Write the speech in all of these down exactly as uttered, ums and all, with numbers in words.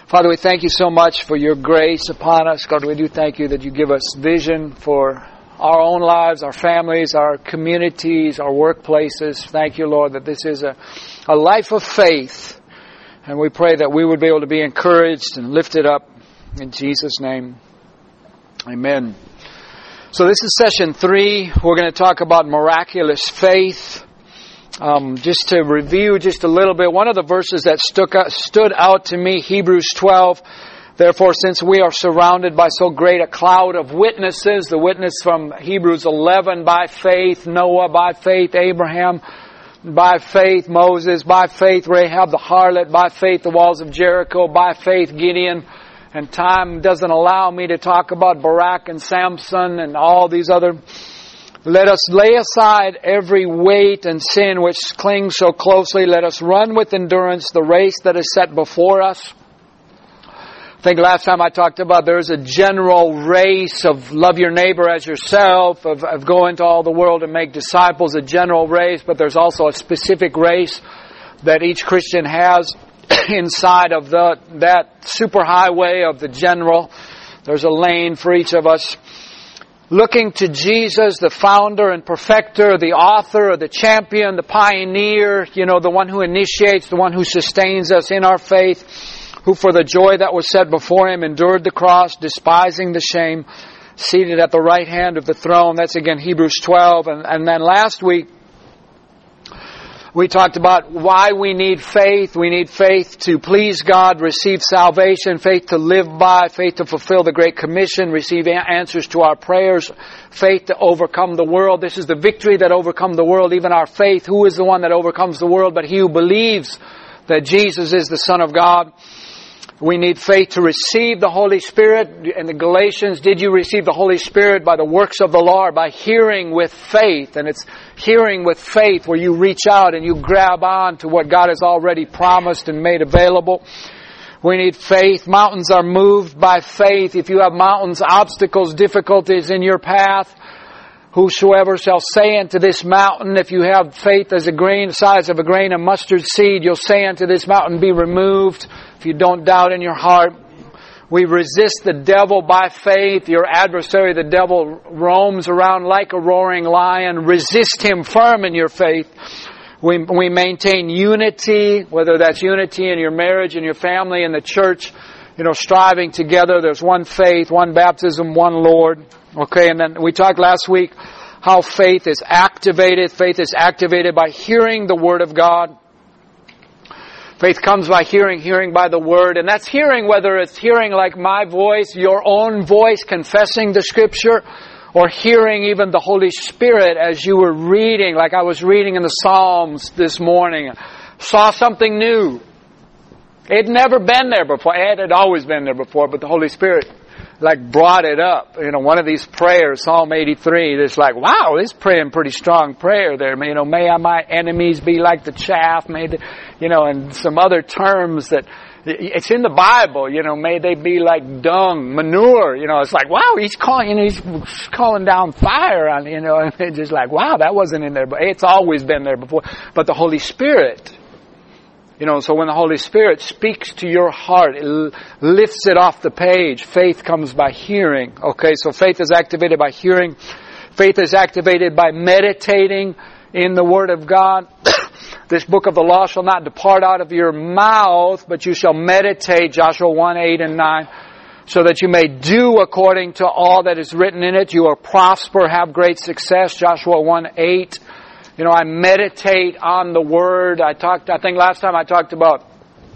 Father, we thank you so much for your grace upon us. God, we do thank you that you give us vision for our own lives, our families, our communities, our workplaces. Thank you, Lord, that this is a, a life of faith. And we pray that we would be able to be encouraged and lifted up in Jesus' name. Amen. So this is session three. We're going to talk about miraculous faith. Um, just to review just a little bit, one of the verses that stuck out, stood out to me, Hebrews twelve. Therefore, since we are surrounded by so great a cloud of witnesses, the witness from Hebrews eleven, by faith Noah, by faith Abraham, by faith Moses, by faith Rahab the harlot, by faith the walls of Jericho, by faith Gideon. And time doesn't allow me to talk about Barak and Samson and all these other. Let us lay aside every weight and sin which clings so closely. Let us run with endurance the race that is set before us. I think last time I talked about there's a general race of love your neighbor as yourself, of, of go into all the world and make disciples, a general race, but there's also a specific race that each Christian has inside of the that superhighway of the general. There's a lane for each of us. Looking to Jesus, the founder and perfecter, the author, the champion, the pioneer, you know, the one who initiates, the one who sustains us in our faith, who for the joy that was set before Him endured the cross, despising the shame, seated at the right hand of the throne. That's again Hebrews twelve. And, and then last week, we talked about why we need faith. We need faith to please God, receive salvation, faith to live by, faith to fulfill the Great Commission, receive answers to our prayers, faith to overcome the world. This is the victory that overcomes the world, even our faith. Who is the one that overcomes the world but he who believes that Jesus is the Son of God? We need faith to receive the Holy Spirit. In the Galatians, did you receive the Holy Spirit by the works of the law, or by hearing with faith? And it's hearing with faith where you reach out and you grab on to what God has already promised and made available. We need faith. Mountains are moved by faith. If you have mountains, obstacles, difficulties in your path, whosoever shall say unto this mountain, if you have faith as a grain, the size of a grain of mustard seed, you'll say unto this mountain, be removed. If you don't doubt in your heart. We resist the devil by faith. Your adversary, the devil, roams around like a roaring lion. Resist him firm in your faith. We, we maintain unity, whether that's unity in your marriage, in your family, in the church, you know, striving together. There's one faith, one baptism, one Lord. Okay, and then we talked last week how faith is activated. Faith is activated by hearing the Word of God. Faith comes by hearing, hearing by the Word. And that's hearing, whether it's hearing like my voice, your own voice confessing the Scripture, or hearing even the Holy Spirit as you were reading, like I was reading in the Psalms this morning. Saw something new. It had never been there before. It had always been there before, but the Holy Spirit like brought it up. You know, one of these prayers, Psalm eighty-three, it's like, wow, this praying pretty strong prayer there. You know, may my enemies be like the chaff, may they, you know, and some other terms that, it's in the Bible, you know, may they be like dung, manure, you know, it's like, wow, he's calling, you know, he's calling down fire on, you know, and it's just like, wow, that wasn't in there, but it's always been there before. But the Holy Spirit, you know, so when the Holy Spirit speaks to your heart, it lifts it off the page. Faith comes by hearing. Okay, so faith is activated by hearing. Faith is activated by meditating in the Word of God. This book of the law shall not depart out of your mouth, but you shall meditate, Joshua one, eight and nine, so that you may do according to all that is written in it. You will prosper, have great success, Joshua one, eight. You know, I meditate on the Word. I talked, I think last time I talked about,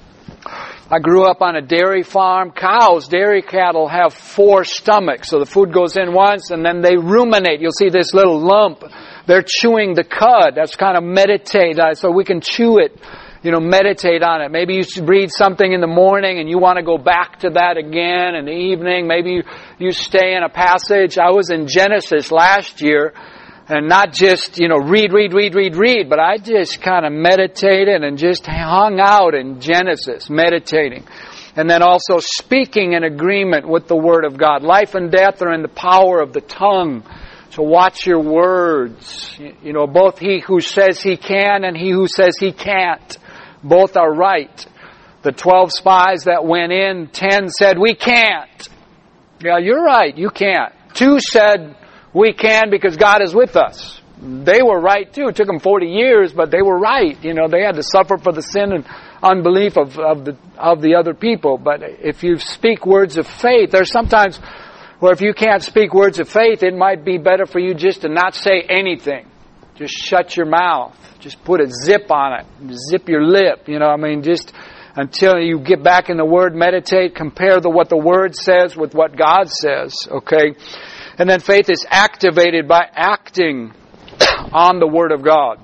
I grew up on a dairy farm. Cows, dairy cattle have four stomachs. So the food goes in once and then they ruminate. You'll see this little lump. They're chewing the cud. That's kind of meditate. So we can chew it, you know, meditate on it. Maybe you read something in the morning and you want to go back to that again in the evening. Maybe you, you stay in a passage. I was in Genesis last year. And not just, you know, read, read, read, read, read, but I just kind of meditated and just hung out in Genesis, meditating. And then also speaking in agreement with the Word of God. Life and death are in the power of the tongue. So watch your words. You know, both he who says he can and he who says he can't, both are right. The twelve spies that went in, ten said, we can't. Yeah, you're right, you can't. Two said, we can because God is with us. They were right too. It took them forty years, but they were right. You know, they had to suffer for the sin and unbelief of, of the of the other people. But if you speak words of faith, there's sometimes where if you can't speak words of faith, it might be better for you just to not say anything. Just shut your mouth. Just put a zip on it. Zip your lip. You know, I mean, just until you get back in the Word, meditate, compare the what the Word says with what God says. Okay? And then faith is activated by acting on the Word of God.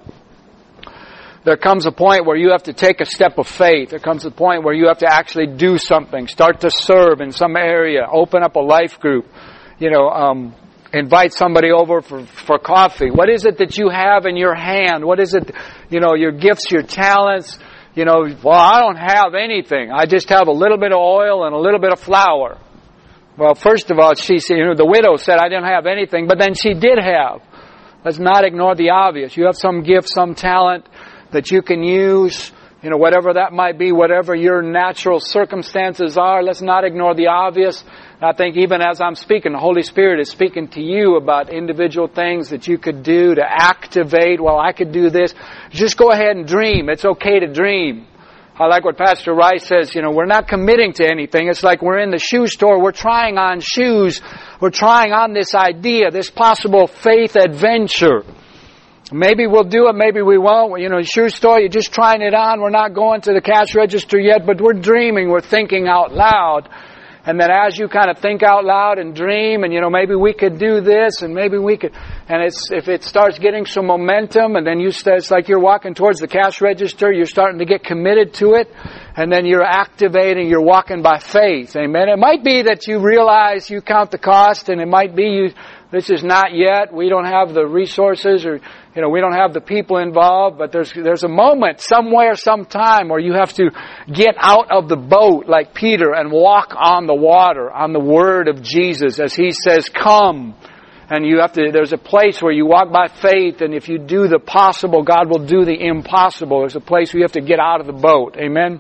There comes a point where you have to take a step of faith. There comes a point where you have to actually do something. Start to serve in some area. Open up a life group. You know, um, invite somebody over for, for coffee. What is it that you have in your hand? What is it, you know, your gifts, your talents? You know, well, I don't have anything. I just have a little bit of oil and a little bit of flour. Well, first of all, she said, you know, the widow said, I didn't have anything, but then she did have. Let's not ignore the obvious. You have some gift, some talent that you can use, you know, whatever that might be, whatever your natural circumstances are. Let's not ignore the obvious. And I think even as I'm speaking, the Holy Spirit is speaking to you about individual things that you could do to activate. Well, I could do this. Just go ahead and dream. It's okay to dream. I like what Pastor Rice says, you know, we're not committing to anything. It's like we're in the shoe store, we're trying on shoes, we're trying on this idea, this possible faith adventure. Maybe we'll do it, maybe we won't. You know, shoe store, you're just trying it on, we're not going to the cash register yet, but we're dreaming, we're thinking out loud. And then as you kind of think out loud and dream, and you know, maybe we could do this, and maybe we could, and it's, if it starts getting some momentum, and then you start, it's like you're walking towards the cash register, you're starting to get committed to it, and then you're activating, you're walking by faith. Amen. It might be that you realize you count the cost, and it might be you, this is not yet, we don't have the resources, or, you know, we don't have the people involved, but there's, there's a moment, somewhere, sometime, where you have to get out of the boat like Peter and walk on the water, on the Word of Jesus, as He says, come. And you have to, there's a place where you walk by faith, and if you do the possible, God will do the impossible. There's a place where you have to get out of the boat. Amen?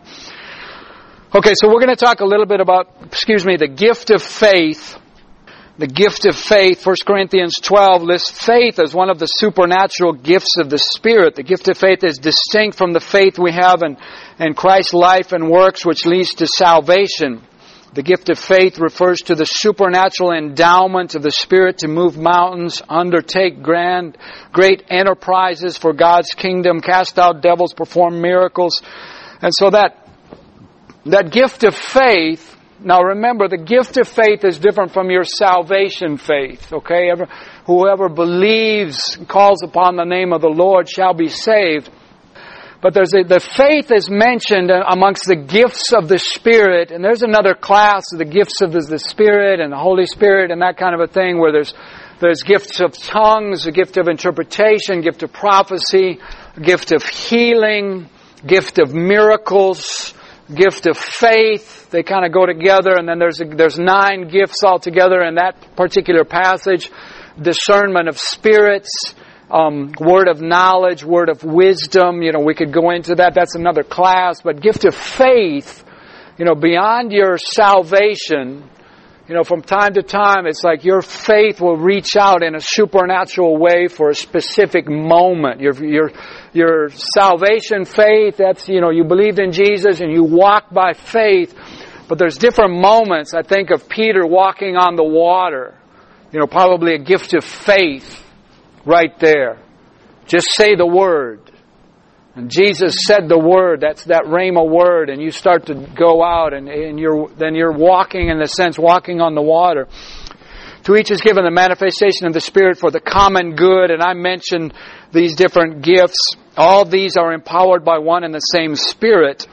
Okay, so we're going to talk a little bit about, excuse me, the gift of faith. The gift of faith, First Corinthians twelve lists faith as one of the supernatural gifts of the Spirit. The gift of faith is distinct from the faith we have in, in Christ's life and works, which leads to salvation. The gift of faith refers to the supernatural endowment of the Spirit to move mountains, undertake grand, great enterprises for God's kingdom, cast out devils, perform miracles. And so that, that gift of faith, now remember, the gift of faith is different from your salvation faith, okay? Ever, whoever believes, calls upon the name of the Lord shall be saved. But there's a, the faith is mentioned amongst the gifts of the Spirit, and there's another class of the gifts of the, the Spirit and the Holy Spirit and that kind of a thing where there's there's gifts of tongues, a gift of interpretation, gift of prophecy, a gift of healing, gift of miracles, gift of faith. They kind of go together, and then there's a, there's nine gifts altogether in that particular passage. Discernment of spirits, um, word of knowledge, word of wisdom. You know, we could go into that. That's another class. But gift of faith, you know, beyond your salvation, you know, from time to time, it's like your faith will reach out in a supernatural way for a specific moment. Your your your salvation faith, that's, you know, you believed in Jesus and you walk by faith. But there's different moments. I think of Peter walking on the water. You know, probably a gift of faith right there. Just say the word. And Jesus said the word, that's that rhema word, and you start to go out, and, and you're then you're walking, in the sense, walking on the water. To each is given the manifestation of the Spirit for the common good, and I mentioned these different gifts. All these are empowered by one and the same Spirit,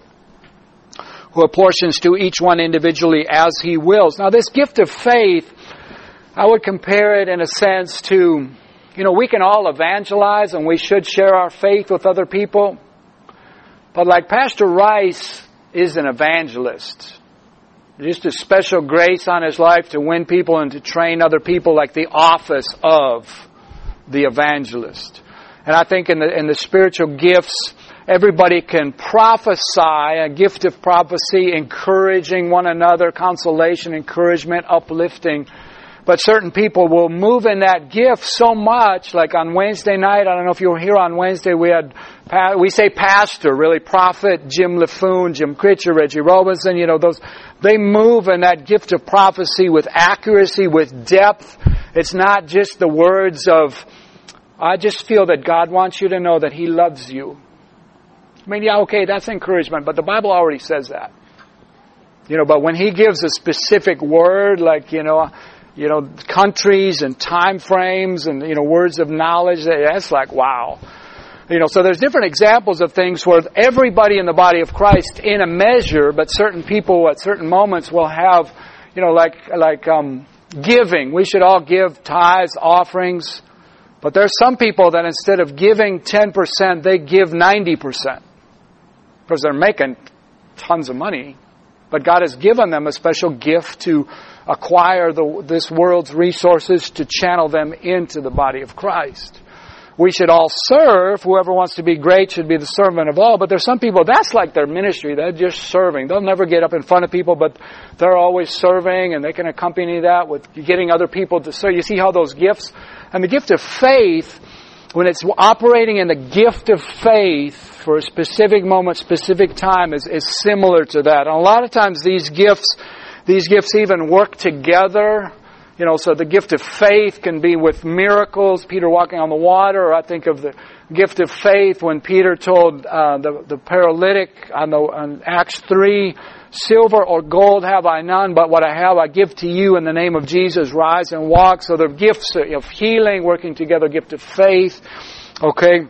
who apportions to each one individually as He wills. Now, this gift of faith, I would compare it in a sense to, you know, we can all evangelize and we should share our faith with other people. But like Pastor Rice is an evangelist. Just a special grace on his life to win people and to train other people, like the office of the evangelist. And I think in the in the spiritual gifts, everybody can prophesy, a gift of prophecy, encouraging one another, consolation, encouragement, uplifting. But certain people will move in that gift so much, like on Wednesday night, I don't know if you were here on Wednesday, we had, we say pastor, really prophet, Jim LaFoon, Jim Critcher, Reggie Robinson, you know, those, they move in that gift of prophecy with accuracy, with depth. It's not just the words of, I just feel that God wants you to know that He loves you. I mean, yeah, okay, that's encouragement, but the Bible already says that. You know, but when He gives a specific word, like, you know, you know, countries and time frames and, you know, words of knowledge, that's like, wow. You know, so there's different examples of things where everybody in the body of Christ in a measure, but certain people at certain moments will have, you know, like, like, um, giving. We should all give tithes, offerings. But there's some people that instead of giving ten percent, they give ninety percent. Because they're making tons of money. But God has given them a special gift to acquire the, this world's resources to channel them into the body of Christ. We should all serve. Whoever wants to be great should be the servant of all. But there's some people, that's like their ministry. They're just serving. They'll never get up in front of people, but they're always serving, and they can accompany that with getting other people to serve. You see how those gifts, and the gift of faith, when it's operating in the gift of faith for a specific moment, specific time, is, is similar to that. And a lot of times these gifts, these gifts even work together. You know, so the gift of faith can be with miracles, Peter walking on the water, or I think of the gift of faith when Peter told uh, the, the paralytic on, the, on Acts three, silver or gold have I none, but what I have I give to you in the name of Jesus, rise and walk. So the gifts of healing working together, gift of faith, okay.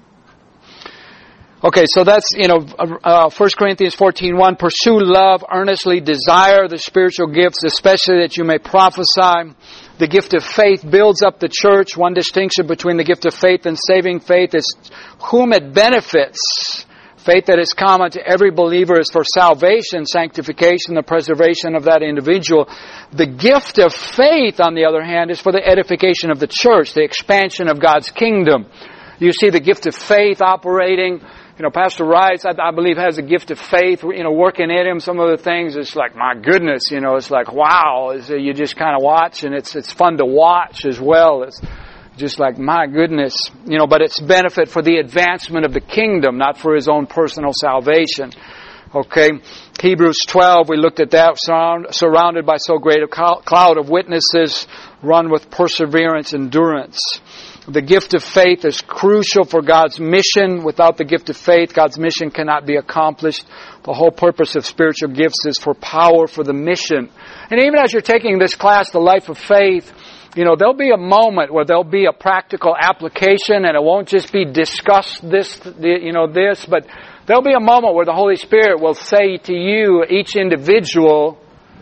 Okay, so that's, you know, uh, First Corinthians fourteen one, pursue love, earnestly desire the spiritual gifts, especially that you may prophesy. The gift of faith builds up the church. One distinction between the gift of faith and saving faith is whom it benefits. Faith that is common to every believer is for salvation, sanctification, the preservation of that individual. The gift of faith, on the other hand, is for the edification of the church, the expansion of God's kingdom. You see the gift of faith operating. You know, Pastor Rice, I, I believe, has a gift of faith, you know, working in him. Some of the things, it's like, my goodness, you know, it's like, wow. It's, you just kind of watch, and it's it's fun to watch as well. It's just like, my goodness. You know, but it's benefit for the advancement of the kingdom, not for his own personal salvation. Okay. Hebrews twelve, we looked at that, surround, surrounded by so great a cloud of witnesses, run with perseverance, endurance. The gift of faith is crucial for God's mission. Without the gift of faith, God's mission cannot be accomplished. The whole purpose of spiritual gifts is for power for the mission. And even as you're taking this class, The Life of Faith, you know, there'll be a moment where there'll be a practical application, and it won't just be discuss this, you know, this, but there'll be a moment where the Holy Spirit will say to you, each individual,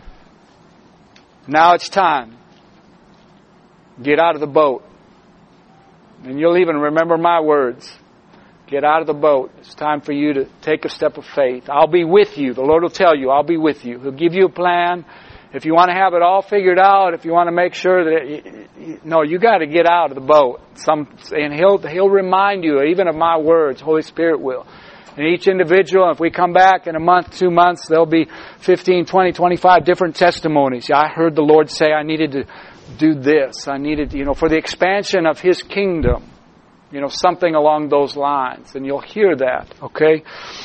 now it's time. Get out of the boat. And you'll even remember my words. Get out of the boat. It's time for you to take a step of faith. I'll be with you. The Lord will tell you, I'll be with you. He'll give you a plan. If you want to have it all figured out, if you want to make sure that, it, no, you got to get out of the boat. Some, and He'll, He'll remind you even of my words. Holy Spirit will. And each individual, if we come back in a month, two months, there'll be fifteen, twenty, twenty-five different testimonies. I heard the Lord say I needed to do this. I needed, you know, for the expansion of His kingdom. You know, something along those lines. And you'll hear that, okay?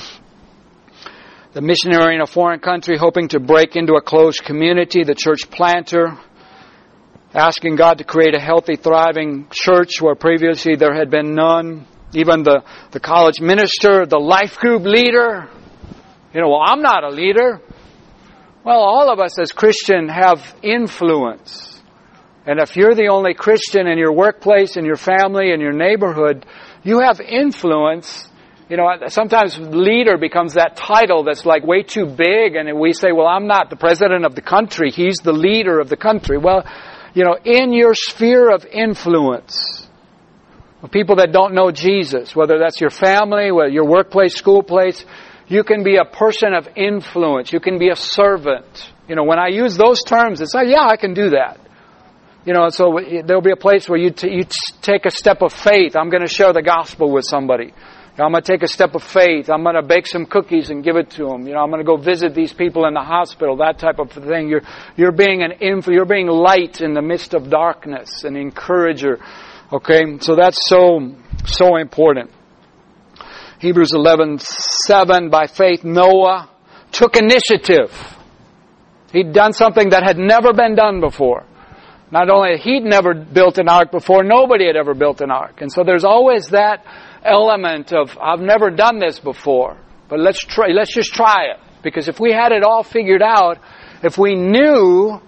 The missionary in a foreign country hoping to break into a closed community. The church planter asking God to create a healthy, thriving church where previously there had been none. Even the, the college minister, the life group leader. You know, well, I'm not a leader. Well, all of us as Christians have influence. And if you're the only Christian in your workplace, in your family, in your neighborhood, you have influence. You know, sometimes leader becomes that title that's like way too big, and we say, well, I'm not the president of the country. He's the leader of the country. Well, you know, in your sphere of influence, people that don't know Jesus, whether that's your family, whether your workplace, school place, you can be a person of influence. You can be a servant. You know, when I use those terms, it's like, yeah, I can do that. You know, so there'll be a place where you, t- you t- take a step of faith. I'm going to share the gospel with somebody. I'm going to take a step of faith. I'm going to bake some cookies and give it to them. You know, I'm going to go visit these people in the hospital. That type of thing. You're you're being an inf- You're being light in the midst of darkness, an encourager. Okay, so that's so so important. Hebrews eleven seven. By faith, Noah took initiative. He'd done something that had never been done before. Not only he'd never built an ark before, nobody had ever built an ark, and so there's always that element of, I've never done this before, but let's try, let's just try it. Because if we had it all figured out, if we knew,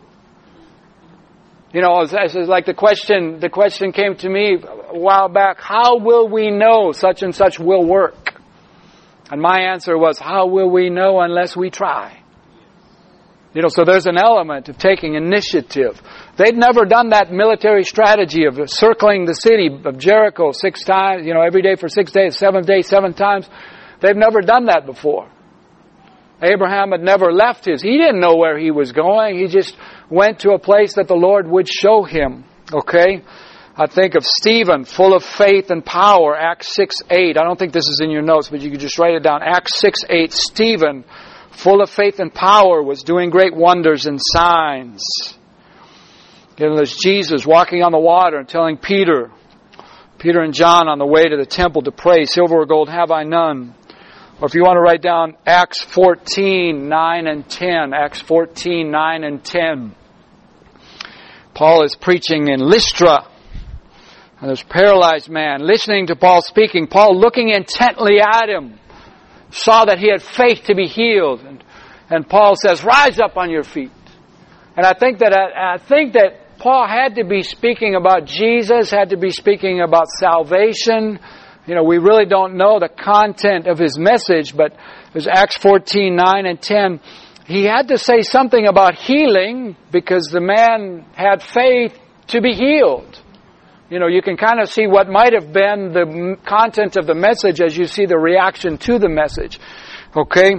you know, it's, it's like the question, the question came to me a while back, how will we know such and such will work? And my answer was, how will we know unless we try? You know, so there's an element of taking initiative. They'd never done that military strategy of circling the city of Jericho six times, you know, every day for six days, seventh day, seven times. They've never done that before. Abraham had never left his. He didn't know where he was going. He just went to a place that the Lord would show him. Okay? I think of Stephen, full of faith and power, Acts six eight. I don't think this is in your notes, but you could just write it down. Acts six eight, Stephen, full of faith and power, was doing great wonders and signs. You know, there's Jesus walking on the water and telling Peter, Peter and John on the way to the temple to pray, silver or gold have I none. Or if you want to write down Acts fourteen nine and ten, Acts fourteen nine and ten. Paul is preaching in Lystra. And there's a paralyzed man listening to Paul speaking. Paul looking intently at him, saw that he had faith to be healed. And, and Paul says, rise up on your feet. And I think that I, I think that Paul had to be speaking about Jesus, had to be speaking about salvation. You know, we really don't know the content of his message, but there's Acts fourteen nine and ten. He had to say something about healing because the man had faith to be healed. You know, you can kind of see what might have been the content of the message as you see the reaction to the message. Okay?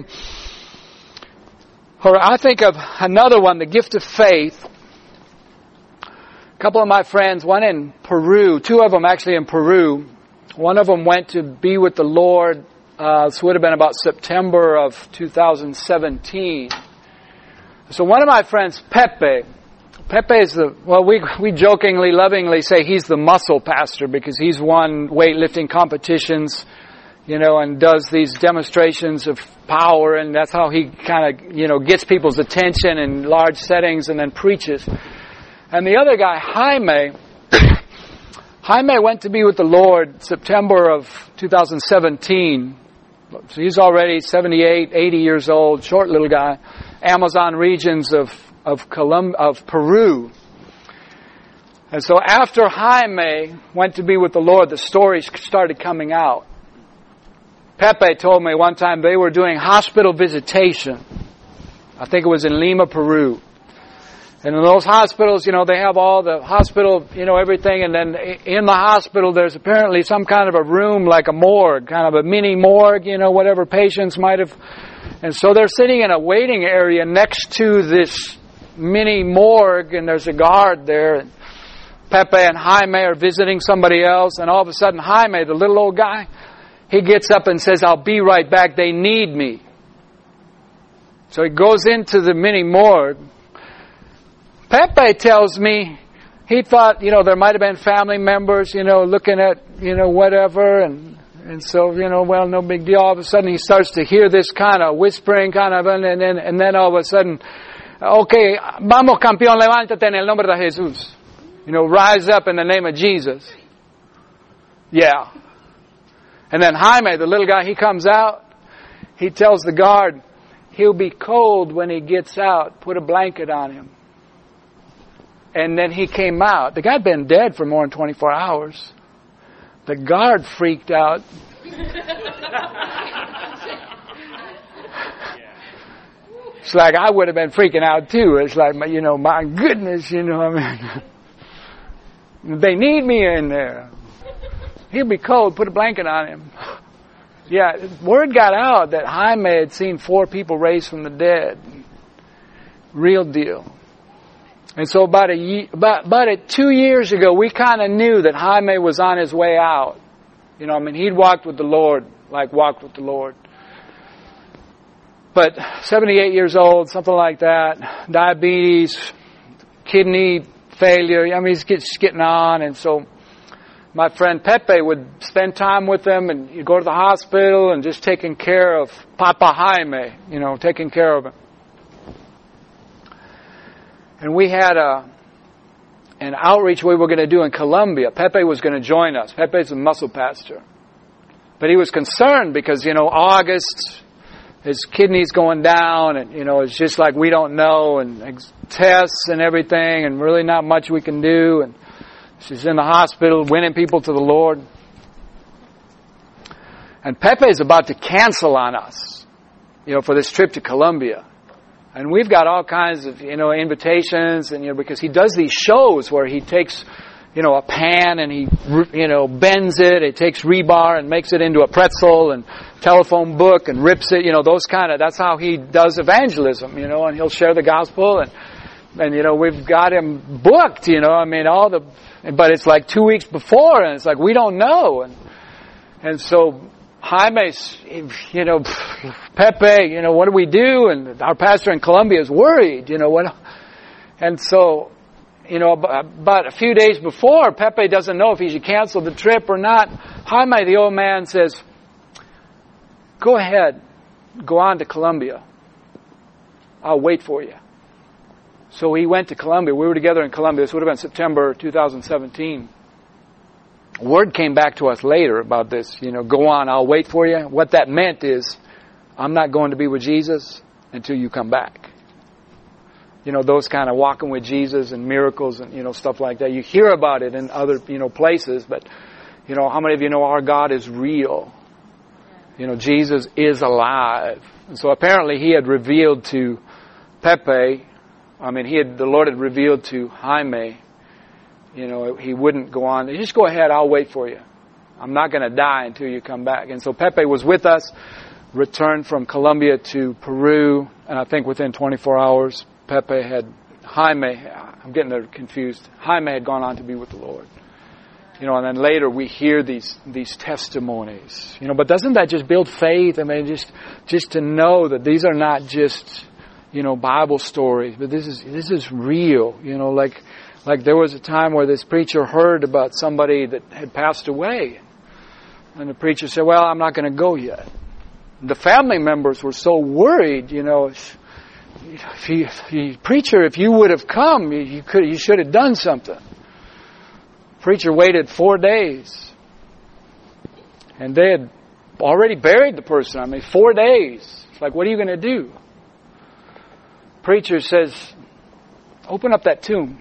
Or I think of another one, the gift of faith. A couple of my friends, one in Peru, two of them actually in Peru. One of them went to be with the Lord. Uh, this would have been about September of two thousand seventeen. So one of my friends, Pepe, Pepe is the, well, we we jokingly, lovingly say he's the muscle pastor because he's won weightlifting competitions, you know, and does these demonstrations of power, and that's how he kind of, you know, gets people's attention in large settings and then preaches. And the other guy, Jaime, Jaime went to be with the Lord September of two thousand seventeen. So he's already seventy-eight, eighty years old, short little guy. Amazon regions of of Colum- of Peru. And so after Jaime went to be with the Lord, the stories started coming out. Pepe told me one time they were doing hospital visitation. I think it was in Lima, Peru. And in those hospitals, you know, they have all the hospital, you know, everything. And then in the hospital, there's apparently some kind of a room like a morgue, kind of a mini morgue, you know, whatever patients might have. And so they're sitting in a waiting area next to this mini morgue, and there's a guard there. And Pepe and Jaime are visiting somebody else, and all of a sudden Jaime, the little old guy, he gets up and says, I'll be right back, they need me. So he goes into the mini morgue. Pepe tells me he thought, you know, there might have been family members, you know, looking at, you know, whatever, and and so, you know, well, no big deal. All of a sudden he starts to hear this kind of whispering, kind of, and then and then all of a sudden, okay, vamos campeón, levántate en el nombre de Jesús. You know, rise up in the name of Jesus. Yeah. And then Jaime, the little guy, he comes out. He tells the guard, he'll be cold when he gets out. Put a blanket on him. And then he came out. The guy had been dead for more than twenty-four hours. The guard freaked out. It's like I would have been freaking out too. It's like, you know, my goodness, you know, I mean, they need me in there. He'll be cold. Put a blanket on him. Yeah, word got out that Jaime had seen four people raised from the dead. Real deal. And so about a year, about, about a, two years ago, we kind of knew that Jaime was on his way out. You know, I mean, he'd walked with the Lord like walked with the Lord. But seventy-eight years old, something like that, diabetes, kidney failure. I mean, he's just getting on. And so my friend Pepe would spend time with him, and he'd go to the hospital and just taking care of Papa Jaime, you know, taking care of him. And we had a an outreach we were going to do in Colombia. Pepe was going to join us. Pepe's a muscle pastor. But he was concerned because, you know, August, his kidneys going down, and, you know, it's just like we don't know, and tests and everything, and really not much we can do. And she's in the hospital winning people to the Lord. And Pepe is about to cancel on us, you know, for this trip to Colombia. And we've got all kinds of, you know, invitations, and, you know, because he does these shows where he takes, you know, a pan and he, you know, bends it, it takes rebar and makes it into a pretzel and telephone book and rips it, you know, those kind of, that's how he does evangelism, you know, and he'll share the gospel, and, and, you know, we've got him booked, you know, I mean, all the, but it's like two weeks before, and it's like, we don't know, and, and so, Jaime's, you know, Pepe, you know, what do we do? And our pastor in Colombia is worried, you know, what, and so, you know, about a few days before, Pepe doesn't know if he should cancel the trip or not. Jaime, the old man, says, go ahead, go on to Colombia. I'll wait for you. So he went to Colombia. We were together in Colombia. This would have been September two thousand seventeen. Word came back to us later about this, you know, go on, I'll wait for you. What that meant is, I'm not going to be with Jesus until you come back. You know, those kind of walking with Jesus and miracles and, you know, stuff like that. You hear about it in other, you know, places, but, you know, how many of you know our God is real? You know, Jesus is alive. And so apparently he had revealed to Pepe, I mean, he had, the Lord had revealed to Jaime, you know, he wouldn't go on. Just go ahead, I'll wait for you. I'm not going to die until you come back. And so Pepe was with us, returned from Colombia to Peru, and I think within twenty-four hours, Pepe had, Jaime, I'm getting confused, Jaime had gone on to be with the Lord. You know, and then later we hear these these testimonies. You know, but doesn't that just build faith? I mean, just just to know that these are not just, you know, Bible stories, but this is this is real. You know, like like there was a time where this preacher heard about somebody that had passed away, and the preacher said, "Well, I'm not going to go yet." The family members were so worried. You know, if you, if you, preacher, if you would have come, you, you could you should have done something. Preacher waited four days, and they had already buried the person. I mean, four days. It's like, what are you going to do? Preacher says, "Open up that tomb."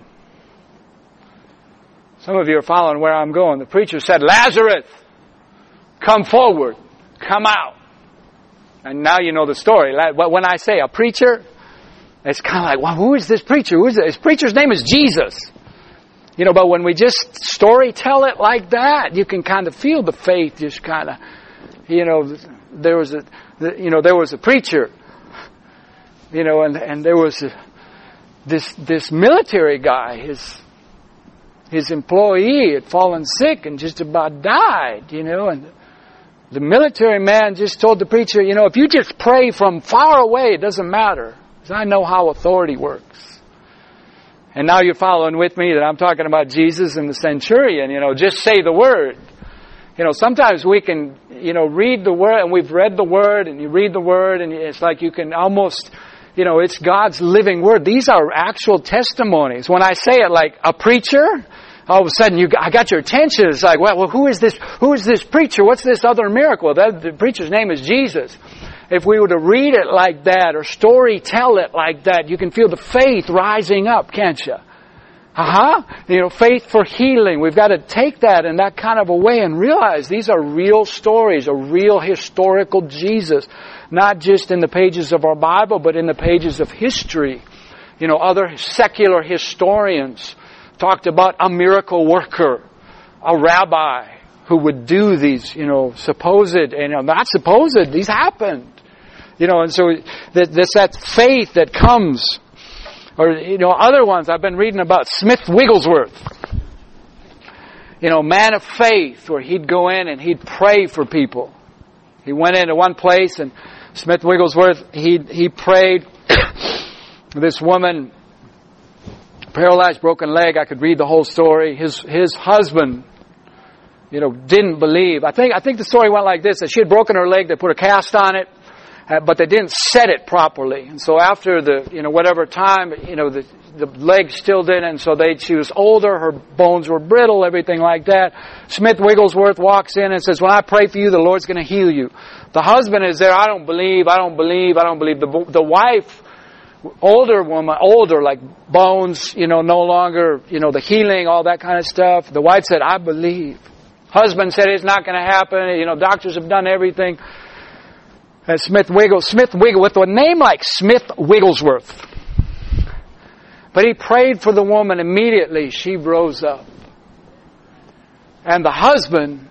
Some of you are following where I'm going. The preacher said, "Lazarus, come forward, come out." And now you know the story. When I say a preacher, it's kind of like, well, who is this preacher? Who is this? His preacher's name is Jesus. You know, but when we just story tell it like that, you can kind of feel the faith just kind of, you know, there was a, you know, there was a preacher, you know, and, and there was a, this, this military guy, his, his employee had fallen sick and just about died, you know, and the military man just told the preacher, you know, if you just pray from far away, it doesn't matter, because I know how authority works. And now you're following with me that I'm talking about Jesus and the centurion, you know, just say the word. You know, sometimes we can, you know, read the word, and we've read the word, and you read the word, and it's like you can almost, you know, it's God's living word. These are actual testimonies. When I say it like a preacher, all of a sudden you, I got your attention. It's like, well, well, who is this, who is this preacher? What's this other miracle? That, the preacher's name is Jesus. If we were to read it like that or story tell it like that, you can feel the faith rising up, can't you? Uh-huh. You know, faith for healing. We've got to take that in that kind of a way and realize these are real stories, a real historical Jesus. Not just in the pages of our Bible, but in the pages of history. You know, other secular historians talked about a miracle worker, a rabbi who would do these, you know, supposed, and you know, not supposed, these happened. You know, and so there's that faith that comes. Or, you know, other ones I've been reading about, Smith Wigglesworth. You know, man of faith, where he'd go in and he'd pray for people. He went into one place, and Smith Wigglesworth, he he prayed. This woman, paralyzed, broken leg, I could read the whole story. His his husband, you know, didn't believe. I think I think the story went like this: that she had broken her leg, they put a cast on it, uh, but they didn't set it properly. And so after the, you know, whatever time, you know, the the leg still didn't, and so they she was older, her bones were brittle, everything like that. Smith Wigglesworth walks in and says, "When I pray for you, the Lord's going to heal you." The husband is there, "I don't believe, I don't believe, I don't believe." The the wife, older woman, older, like bones, you know, no longer, you know, the healing, all that kind of stuff. The wife said, "I believe." Husband said, "It's not going to happen. You know, doctors have done everything." And Smith Wiggle, Smith Wiggle, with a name like Smith Wigglesworth. But he prayed for the woman. Immediately she rose up. And the husband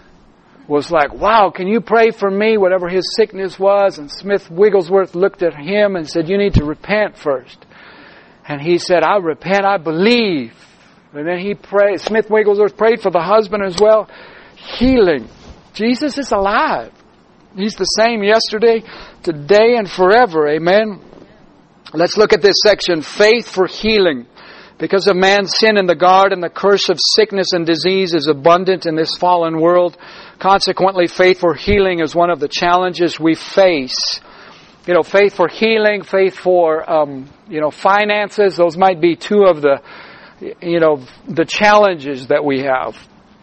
was like, "Wow, can you pray for me?" Whatever his sickness was. And Smith Wigglesworth looked at him and said, "You need to repent first." And he said, "I repent, I believe." And then he prayed, Smith Wigglesworth prayed for the husband as well. Healing. Jesus is alive. He's the same yesterday, today, and forever. Amen. Let's look at this section. Faith for healing. Because of man's sin in the garden, the curse of sickness and disease is abundant in this fallen world. Consequently, faith for healing is one of the challenges we face. You know, faith for healing, faith for, um, you know, finances. Those might be two of the, you know, the challenges that we have.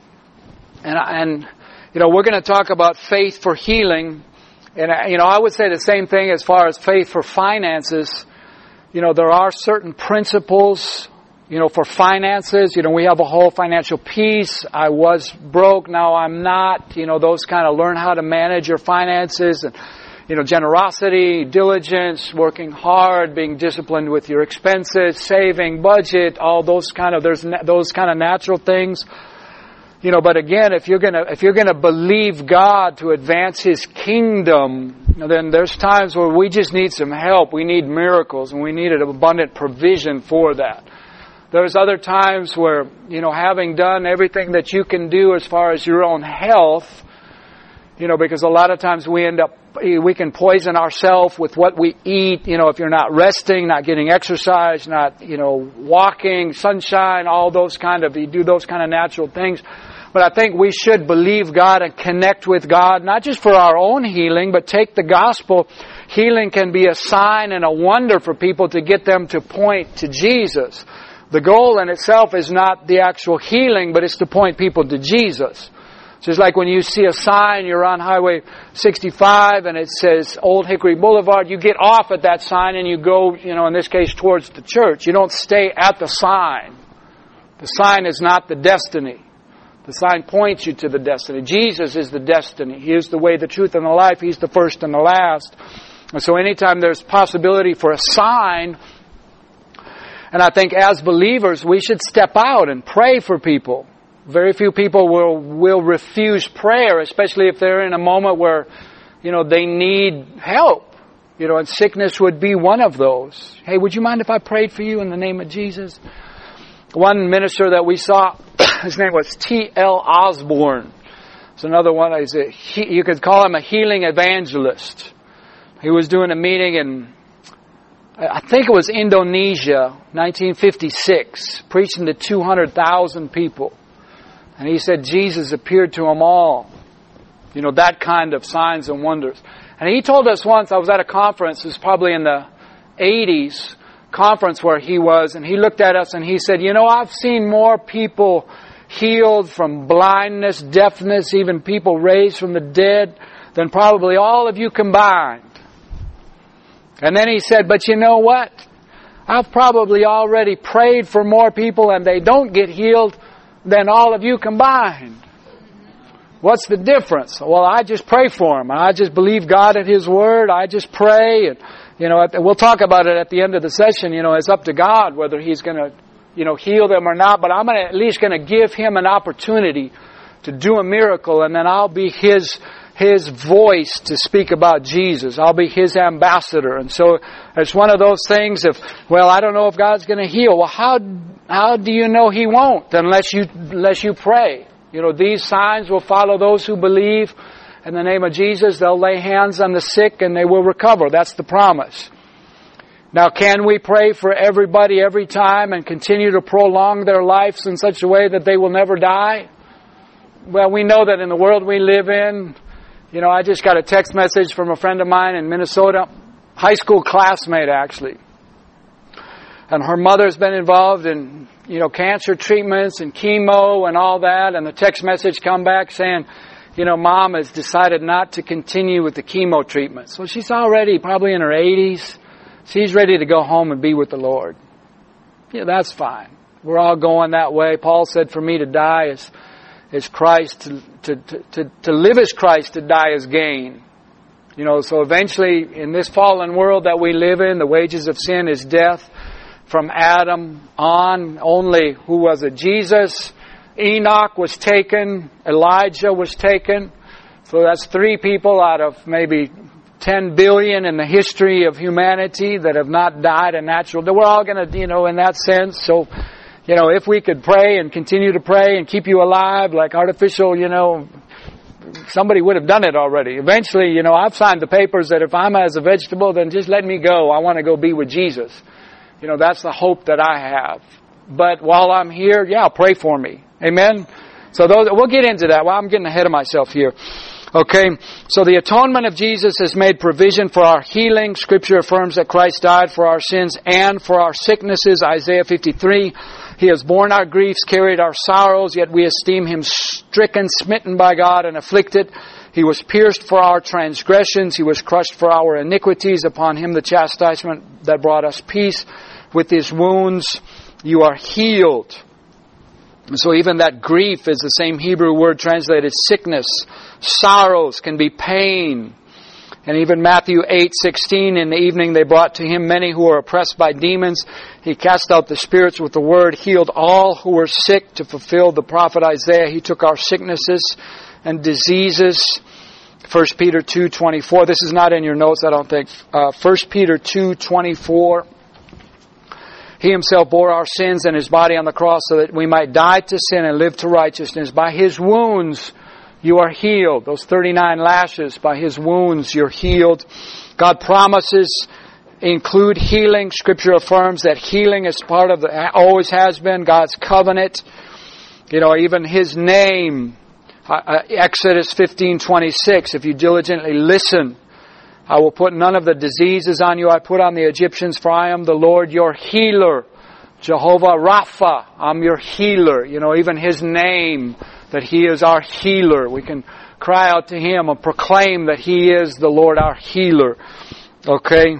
And, and you know, we're going to talk about faith for healing. And, you know, I would say the same thing as far as faith for finances. You know, there are certain principles, you know, for finances. You know, we have a whole financial piece. I was broke, now I'm not. You know, those kind of learn how to manage your finances. And, you know, generosity, diligence, working hard, being disciplined with your expenses, saving, budget, all those kind of, there's those kind of natural things. You know, but again, if you're gonna, if you're gonna believe God to advance His kingdom, then there's times where we just need some help. We need miracles, and we need an abundant provision for that. There's other times where, you know, having done everything that you can do as far as your own health, you know, because a lot of times we end up, we can poison ourselves with what we eat. You know, if you're not resting, not getting exercise, not, you know, walking, sunshine, all those kind of, you do those kind of natural things. But I think we should believe God and connect with God, not just for our own healing, but take the gospel. Healing can be a sign and a wonder for people to get them to point to Jesus. The goal in itself is not the actual healing, but it's to point people to Jesus. Just like when you see a sign, you're on Highway sixty-five and it says Old Hickory Boulevard, you get off at that sign and you go, you know, in this case, towards the church. You don't stay at the sign. The sign is not the destiny. The sign points you to the destiny. Jesus is the destiny. He is the way, the truth, and the life. He's the first and the last. And so anytime there's possibility for a sign, and I think as believers, we should step out and pray for people. Very few people will, will refuse prayer, especially if they're in a moment where, you know, they need help. You know, and sickness would be one of those. Hey, would you mind if I prayed for you in the name of Jesus? One minister that we saw, his name was T L Osborne. It's another one. He's a, he, you could call him a healing evangelist. He was doing a meeting in, I think it was Indonesia, nineteen fifty-six, preaching to two hundred thousand people. And he said Jesus appeared to them all. You know, that kind of signs and wonders. And he told us once, I was at a conference, it was probably in the eighties, conference where he was, and he looked at us and he said, you know, I've seen more people healed from blindness, deafness, even people raised from the dead than probably all of you combined. And then he said, but you know what? I've probably already prayed for more people and they don't get healed than all of you combined. What's the difference? Well, I just pray for them. I just believe God at His Word. I just pray. And, you know, we'll talk about it at the end of the session. You know, it's up to God whether He's going to, you know, heal them or not. But I'm gonna, at least going to give Him an opportunity to do a miracle. And then I'll be His His voice to speak about Jesus. I'll be His ambassador. And so it's one of those things of, well, I don't know if God's going to heal. Well, how how do you know He won't unless you unless you pray? You know, these signs will follow those who believe. in the name of Jesus, they'll lay hands on the sick and they will recover. That's the promise. Now, can we pray for everybody every time and continue to prolong their lives in such a way that they will never die? Well, we know that in the world we live in, you know, I just got a text message from a friend of mine in Minnesota, high school classmate actually. And her mother's been involved in, you know, cancer treatments and chemo and all that. And the text message come back saying, you know, Mom has decided not to continue with the chemo treatment. So she's already probably in her eighties. She's ready to go home and be with the Lord. Yeah, that's fine. We're all going that way. Paul said, for me to die is, is Christ. To, to, to, to live is Christ, to die is gain. You know, so eventually in this fallen world that we live in, the wages of sin is death. From Adam on, only, who was it? Jesus. Enoch was taken. Elijah was taken. So that's three people out of maybe ten billion in the history of humanity that have not died a natural death. We're all going to, you know, in that sense. So, you know, if we could pray and continue to pray and keep you alive like artificial, you know, somebody would have done it already. Eventually, you know, I've signed the papers that if I'm as a vegetable, then just let me go. I want to go be with Jesus. You know, that's the hope that I have. But while I'm here, yeah, pray for me. Amen? So those, we'll get into that. Well, I'm getting ahead of myself here. Okay, so the atonement of Jesus has made provision for our healing. Scripture affirms that Christ died for our sins and for our sicknesses. Isaiah fifty-three, He has borne our griefs, carried our sorrows, yet we esteem Him stricken, smitten by God, and afflicted. He was pierced for our transgressions. He was crushed for our iniquities. Upon Him the chastisement that brought us peace. With His wounds you are healed. So even that grief is the same Hebrew word translated sickness. Sorrows can be pain. And even Matthew eight sixteen, in the evening they brought to Him many who were oppressed by demons. He cast out the spirits with the word, healed all who were sick, to fulfill the prophet Isaiah. He took our sicknesses and diseases. First Peter two twenty-four. This is not in your notes, I don't think. Uh, First Peter two twenty-four. He Himself bore our sins in His body on the cross so that we might die to sin and live to righteousness. By His wounds you are healed. Those thirty-nine lashes, by His wounds you're healed. God promises include healing. Scripture affirms that healing is part of the, always has been, God's covenant. You know, even His name, uh, Exodus fifteen twenty-six, if you diligently listen, I will put none of the diseases on you I put on the Egyptians, for I am the Lord your healer. Jehovah Rapha, I'm your healer. You know, even His name, that He is our healer. We can cry out to Him and proclaim that He is the Lord our healer. Okay?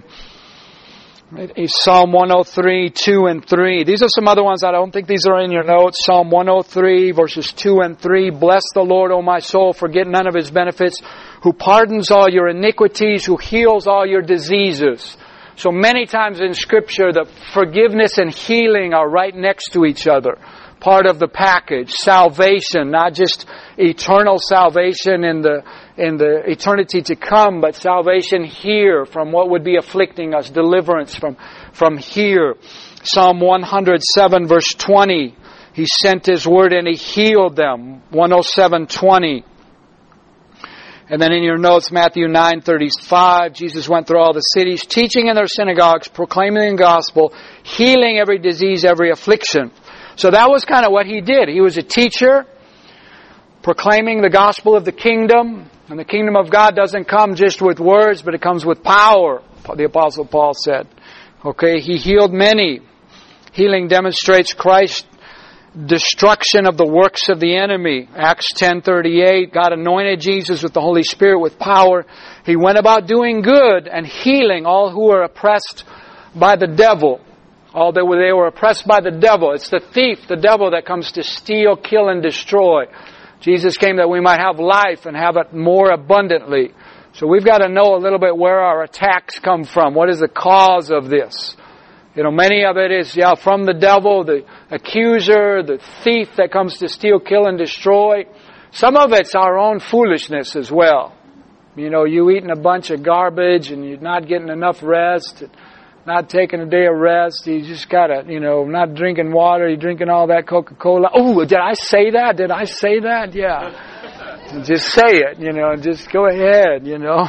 Psalm one oh three, two and three. These are some other ones. I don't think these are in your notes. Psalm one oh three, verses two and three. Bless the Lord, O my soul, forget none of His benefits, who pardons all your iniquities, who heals all your diseases. So many times in Scripture, the forgiveness and healing are right next to each other. Part of the package. Salvation, not just eternal salvation in the in the eternity to come, but salvation here from what would be afflicting us, deliverance from, from here. Psalm one oh seven, verse twenty. He sent His word and He healed them. one oh seven, twenty. And then in your notes, Matthew nine thirty-five, Jesus went through all the cities, teaching in their synagogues, proclaiming the gospel, healing every disease, every affliction. So that was kind of what He did. He was a teacher, proclaiming the gospel of the kingdom. And the kingdom of God doesn't come just with words, but it comes with power, the Apostle Paul said. Okay, He healed many. Healing demonstrates Christ's destruction of the works of the enemy. Acts ten thirty-eight, God anointed Jesus with the Holy Spirit with power. He went about doing good and healing all who were oppressed by the devil. All that they were oppressed by the devil. It's the thief, the devil, that comes to steal, kill, and destroy. Jesus came that we might have life and have it more abundantly. So we've got to know a little bit where our attacks come from. What is the cause of this? You know, many of it is, yeah, from the devil, the accuser, the thief that comes to steal, kill, and destroy. Some of it's our own foolishness as well. You know, you eating a bunch of garbage and you're not getting enough rest, not taking a day of rest. You just gotta, you know, not drinking water. You're drinking all that Coca-Cola. Oh, did I say that? Did I say that? Yeah. Just say it, you know, and just go ahead, you know.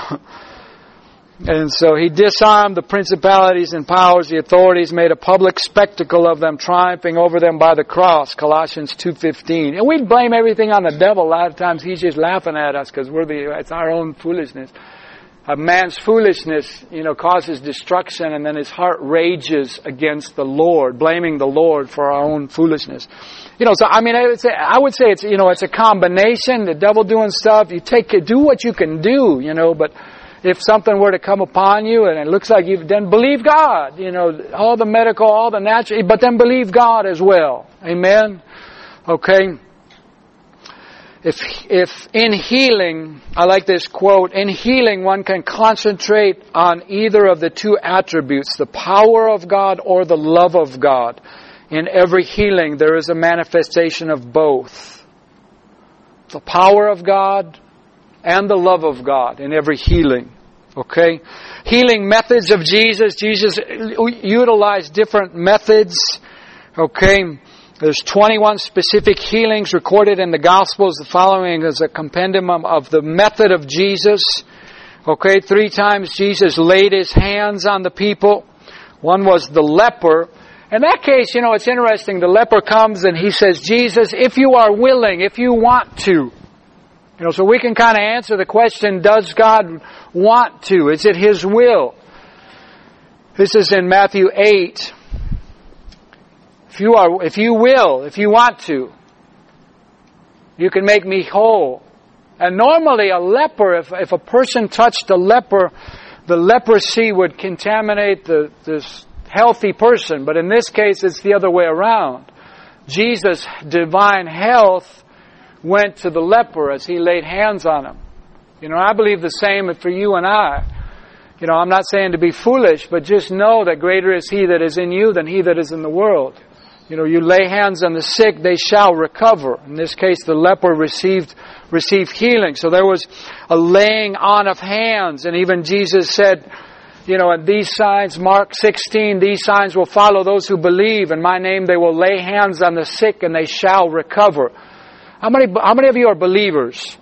And so He disarmed the principalities and powers, the authorities, made a public spectacle of them, triumphing over them by the cross, Colossians two fifteen. And we blame everything on the devil. A lot of times He's just laughing at us because we're the, it's our own foolishness. A man's foolishness, you know, causes destruction, and then his heart rages against the Lord, blaming the Lord for our own foolishness. You know, so I mean, I would say, I would say it's, you know, it's a combination. The devil doing stuff, you take, do what you can do, you know, but if something were to come upon you and it looks like you've, then believe God, you know, all the medical, all the natural, but then believe God as well. Amen? Okay? If, if in healing, I like this quote, in healing one can concentrate on either of the two attributes, the power of God or the love of God. In every healing there is a manifestation of both. The power of God and the love of God in every healing. Okay? Healing methods of Jesus. Jesus utilized different methods. Okay? There's twenty-one specific healings recorded in the Gospels. The following is a compendium of the method of Jesus. Okay? Three times Jesus laid His hands on the people. One was the leper. In that case, you know, it's interesting. The leper comes and he says, Jesus, if you are willing, if you want to. You know, so we can kind of answer the question, does God want to? Is it His will? This is in Matthew eight. If you are, if you will, if you want to, you can make me whole. And normally a leper, if, if a person touched a leper, the leprosy would contaminate the, this healthy person. But in this case, it's the other way around. Jesus' divine health went to the leper as He laid hands on him. You know, I believe the same for you and I. You know, I'm not saying to be foolish, but just know that greater is He that is in you than he that is in the world. You know, you lay hands on the sick, they shall recover. In this case, the leper received received healing. So there was a laying on of hands. And even Jesus said, you know, and these signs, Mark sixteen, these signs will follow those who believe. In my name they will lay hands on the sick and they shall recover. How many, how many of you are believers?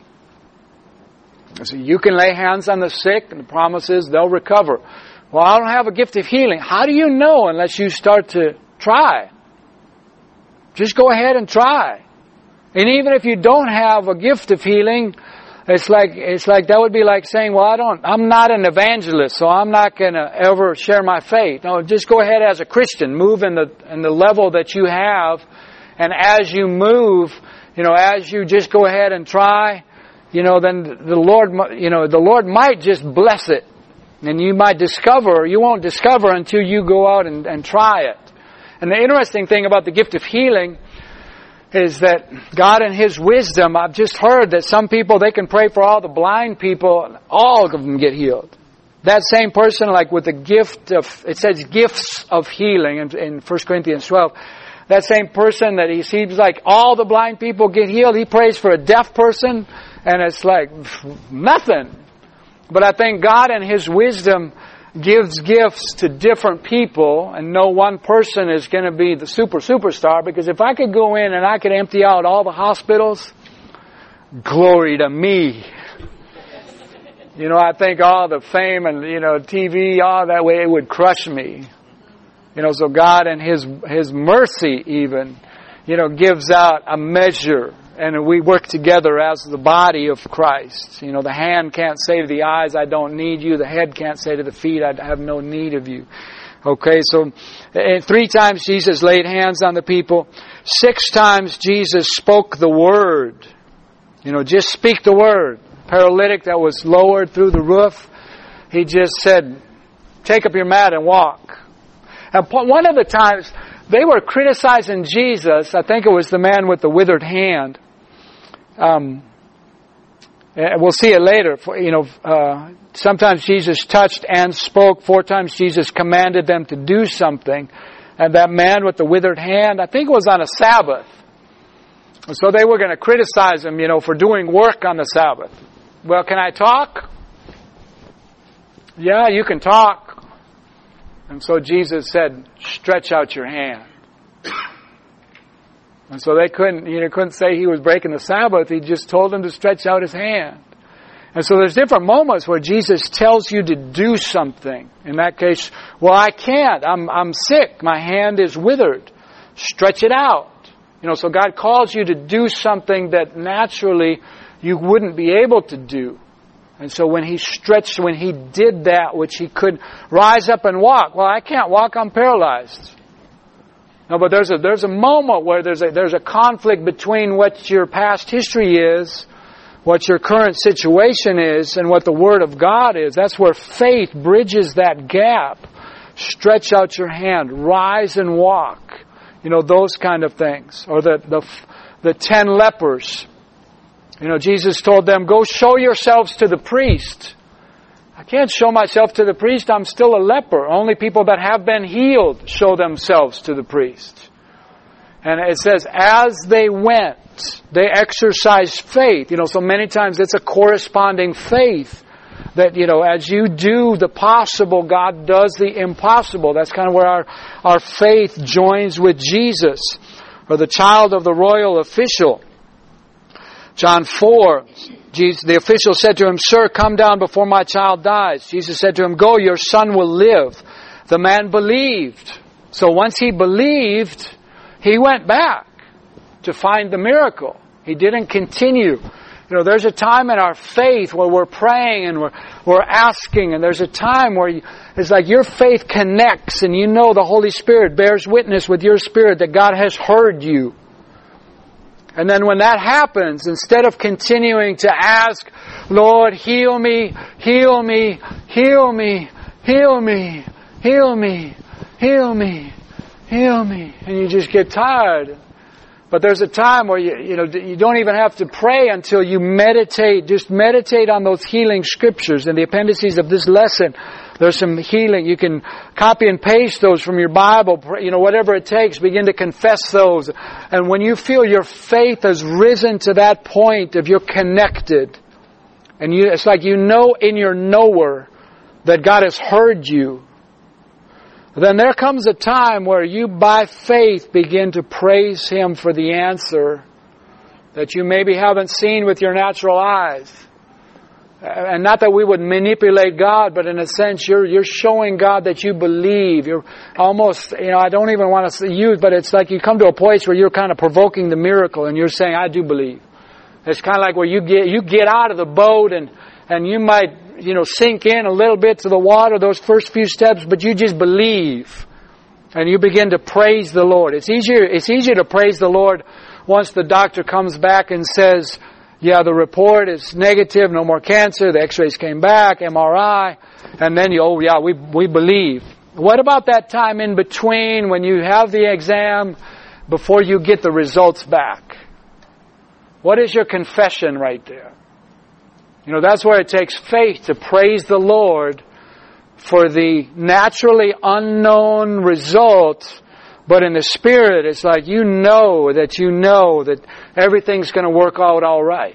So you can lay hands on the sick and the promise is they'll recover. Well, I don't have a gift of healing. How do you know unless you start to try? Just go ahead and try. And even if you don't have a gift of healing, it's like, it's like, that would be like saying, well, I don't, I'm not an evangelist, so I'm not going to ever share my faith. No, just go ahead as a Christian. Move in the, in the level that you have. And as you move, you know, as you just go ahead and try, you know, then the Lord, you know, the Lord might just bless it. And you might discover, you won't discover until you go out and, and try it. And the interesting thing about the gift of healing is that God in His wisdom, I've just heard that some people, they can pray for all the blind people, all of them get healed. That same person, like with the gift of, it says gifts of healing in, in First Corinthians twelve, that same person that he seems like all the blind people get healed, he prays for a deaf person, and it's like nothing. But I think God in His wisdom gives gifts to different people, and no one person is going to be the super superstar, because if I could go in and I could empty out all the hospitals, glory to me. You know, I think all the fame and, you know, T V, all that way, it would crush me. You know, so God in His His mercy even, you know, gives out a measure, and we work together as the body of Christ. You know, the hand can't say to the eyes, I don't need you. The head can't say to the feet, I have no need of you. Okay, so three times Jesus laid hands on the people. Six times Jesus spoke the word. You know, just speak the word. Paralytic that was lowered through the roof, he just said, take up your mat and walk. And one of the times, they were criticizing Jesus. I think it was the man with the withered hand. Um, we'll see it later. You know, uh, sometimes Jesus touched and spoke. Four times Jesus commanded them to do something. And that man with the withered hand, I think it was on a Sabbath. So they were going to criticize him, you know, for doing work on the Sabbath. Well, can I talk? Yeah, you can talk. And so Jesus said, stretch out your hand. And so they couldn't, you know, couldn't say he was breaking the Sabbath. He just told them to stretch out his hand. And so there's different moments where Jesus tells you to do something. In that case, well, I can't. I'm, I'm sick. My hand is withered. Stretch it out. You know, so God calls you to do something that naturally you wouldn't be able to do. And so when he stretched, when he did that, which he could rise up and walk. Well, I can't walk. I'm paralyzed. No, but there's a, there's a moment where there's a, there's a conflict between what your past history is, what your current situation is, and what the Word of God is. That's where faith bridges that gap. Stretch out your hand, rise and walk. You know, those kind of things. Or the, the, the ten lepers. You know, Jesus told them, go show yourselves to the priest. I can't show myself to the priest. I'm still a leper. Only people that have been healed show themselves to the priest. And it says, as they went, they exercised faith. You know, so many times it's a corresponding faith that, you know, as you do the possible, God does the impossible. That's kind of where our, our faith joins with Jesus. Or the child of the royal official. John four, Jesus, the official said to him, Sir, come down before my child dies. Jesus said to him, Go, your son will live. The man believed. So once he believed, he went back to find the miracle. He didn't continue. You know, there's a time in our faith where we're praying and we're, we're asking, and there's a time where you, it's like your faith connects and you know the Holy Spirit bears witness with your spirit that God has heard you. And then when that happens, instead of continuing to ask, Lord, heal me, heal me, heal me, heal me, heal me, heal me, heal me, and you just get tired. But there's a time where you, you know, you don't even have to pray until you meditate. Just meditate on those healing scriptures. In the appendices of this lesson, there's some healing. You can copy and paste those from your Bible. You know, whatever it takes, begin to confess those. And when you feel your faith has risen to that point of you're connected, and you, it's like you know in your knower that God has heard you, then there comes a time where you by faith begin to praise Him for the answer that you maybe haven't seen with your natural eyes. And not that we would manipulate God, but in a sense you're you're showing God that you believe. You're almost, you know, I don't even want to use, but it's like you come to a place where you're kind of provoking the miracle and you're saying, I do believe. It's kind of like where you get you get out of the boat and and you might, you know, sink in a little bit to the water, those first few steps, but you just believe. And you begin to praise the Lord. It's easier, it's easier to praise the Lord once the doctor comes back and says, yeah, the report is negative, no more cancer, the x-rays came back, M R I, and then you, oh yeah, we, we believe. What about that time in between when you have the exam before you get the results back? What is your confession right there? You know, that's where it takes faith to praise the Lord for the naturally unknown result. But in the Spirit, it's like you know that you know that everything's going to work out all right.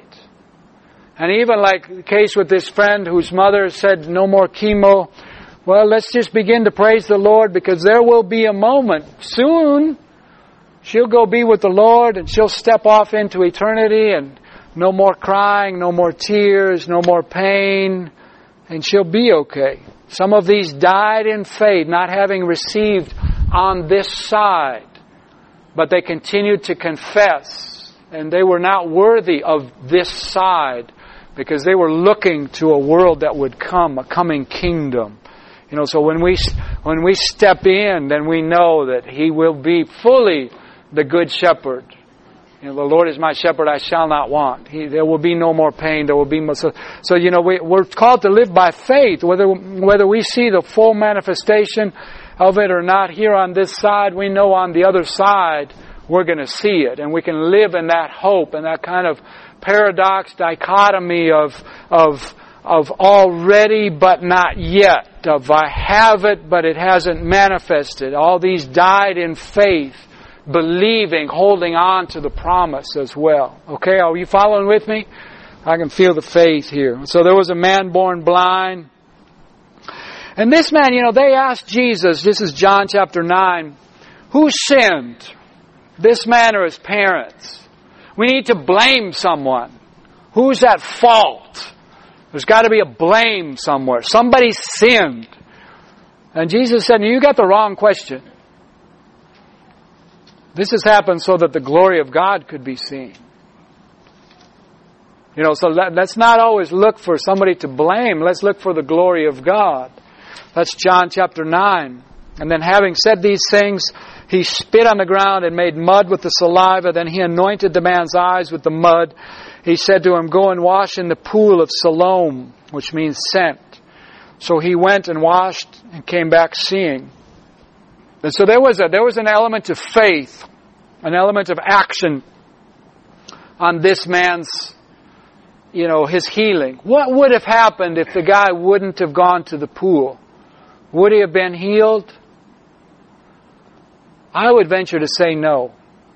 And even like the case with this friend whose mother said no more chemo. Well, let's just begin to praise the Lord because there will be a moment soon. She'll go be with the Lord and she'll step off into eternity and no more crying, no more tears, no more pain, and she'll be okay. Some of these died in faith, not having received on this side, but they continued to confess, and they were not worthy of this side because they were looking to a world that would come, a coming kingdom. You know, so when we when we step in, then we know that He will be fully the good shepherd. You know, the Lord is my shepherd, I shall not want. He, there will be no more pain. There will be more, so, so you know we, we're called to live by faith, whether whether we see the full manifestation of it or not here on this side. We know on the other side we're going to see it, and we can live in that hope and that kind of paradox, dichotomy of of of already but not yet, of I have it but it hasn't manifested. All these died in faith, believing, holding on to the promise as well. Okay, are you following with me? I can feel the faith here. So there was a man born blind. And this man, you know, they asked Jesus, this is John chapter nine, who sinned? This man or his parents. We need to blame someone. Who's at fault? There's got to be a blame somewhere. Somebody sinned. And Jesus said, you got the wrong question. This has happened so that the glory of God could be seen. You know, so let, let's not always look for somebody to blame. Let's look for the glory of God. That's John chapter nine. And then having said these things, he spit on the ground and made mud with the saliva. Then he anointed the man's eyes with the mud. He said to him, go and wash in the pool of Siloam, which means sent. So he went and washed and came back seeing. And so there was a, there was an element of faith, an element of action on this man's, you know, his healing. What would have happened if the guy wouldn't have gone to the pool? Would he have been healed? I would venture to say no.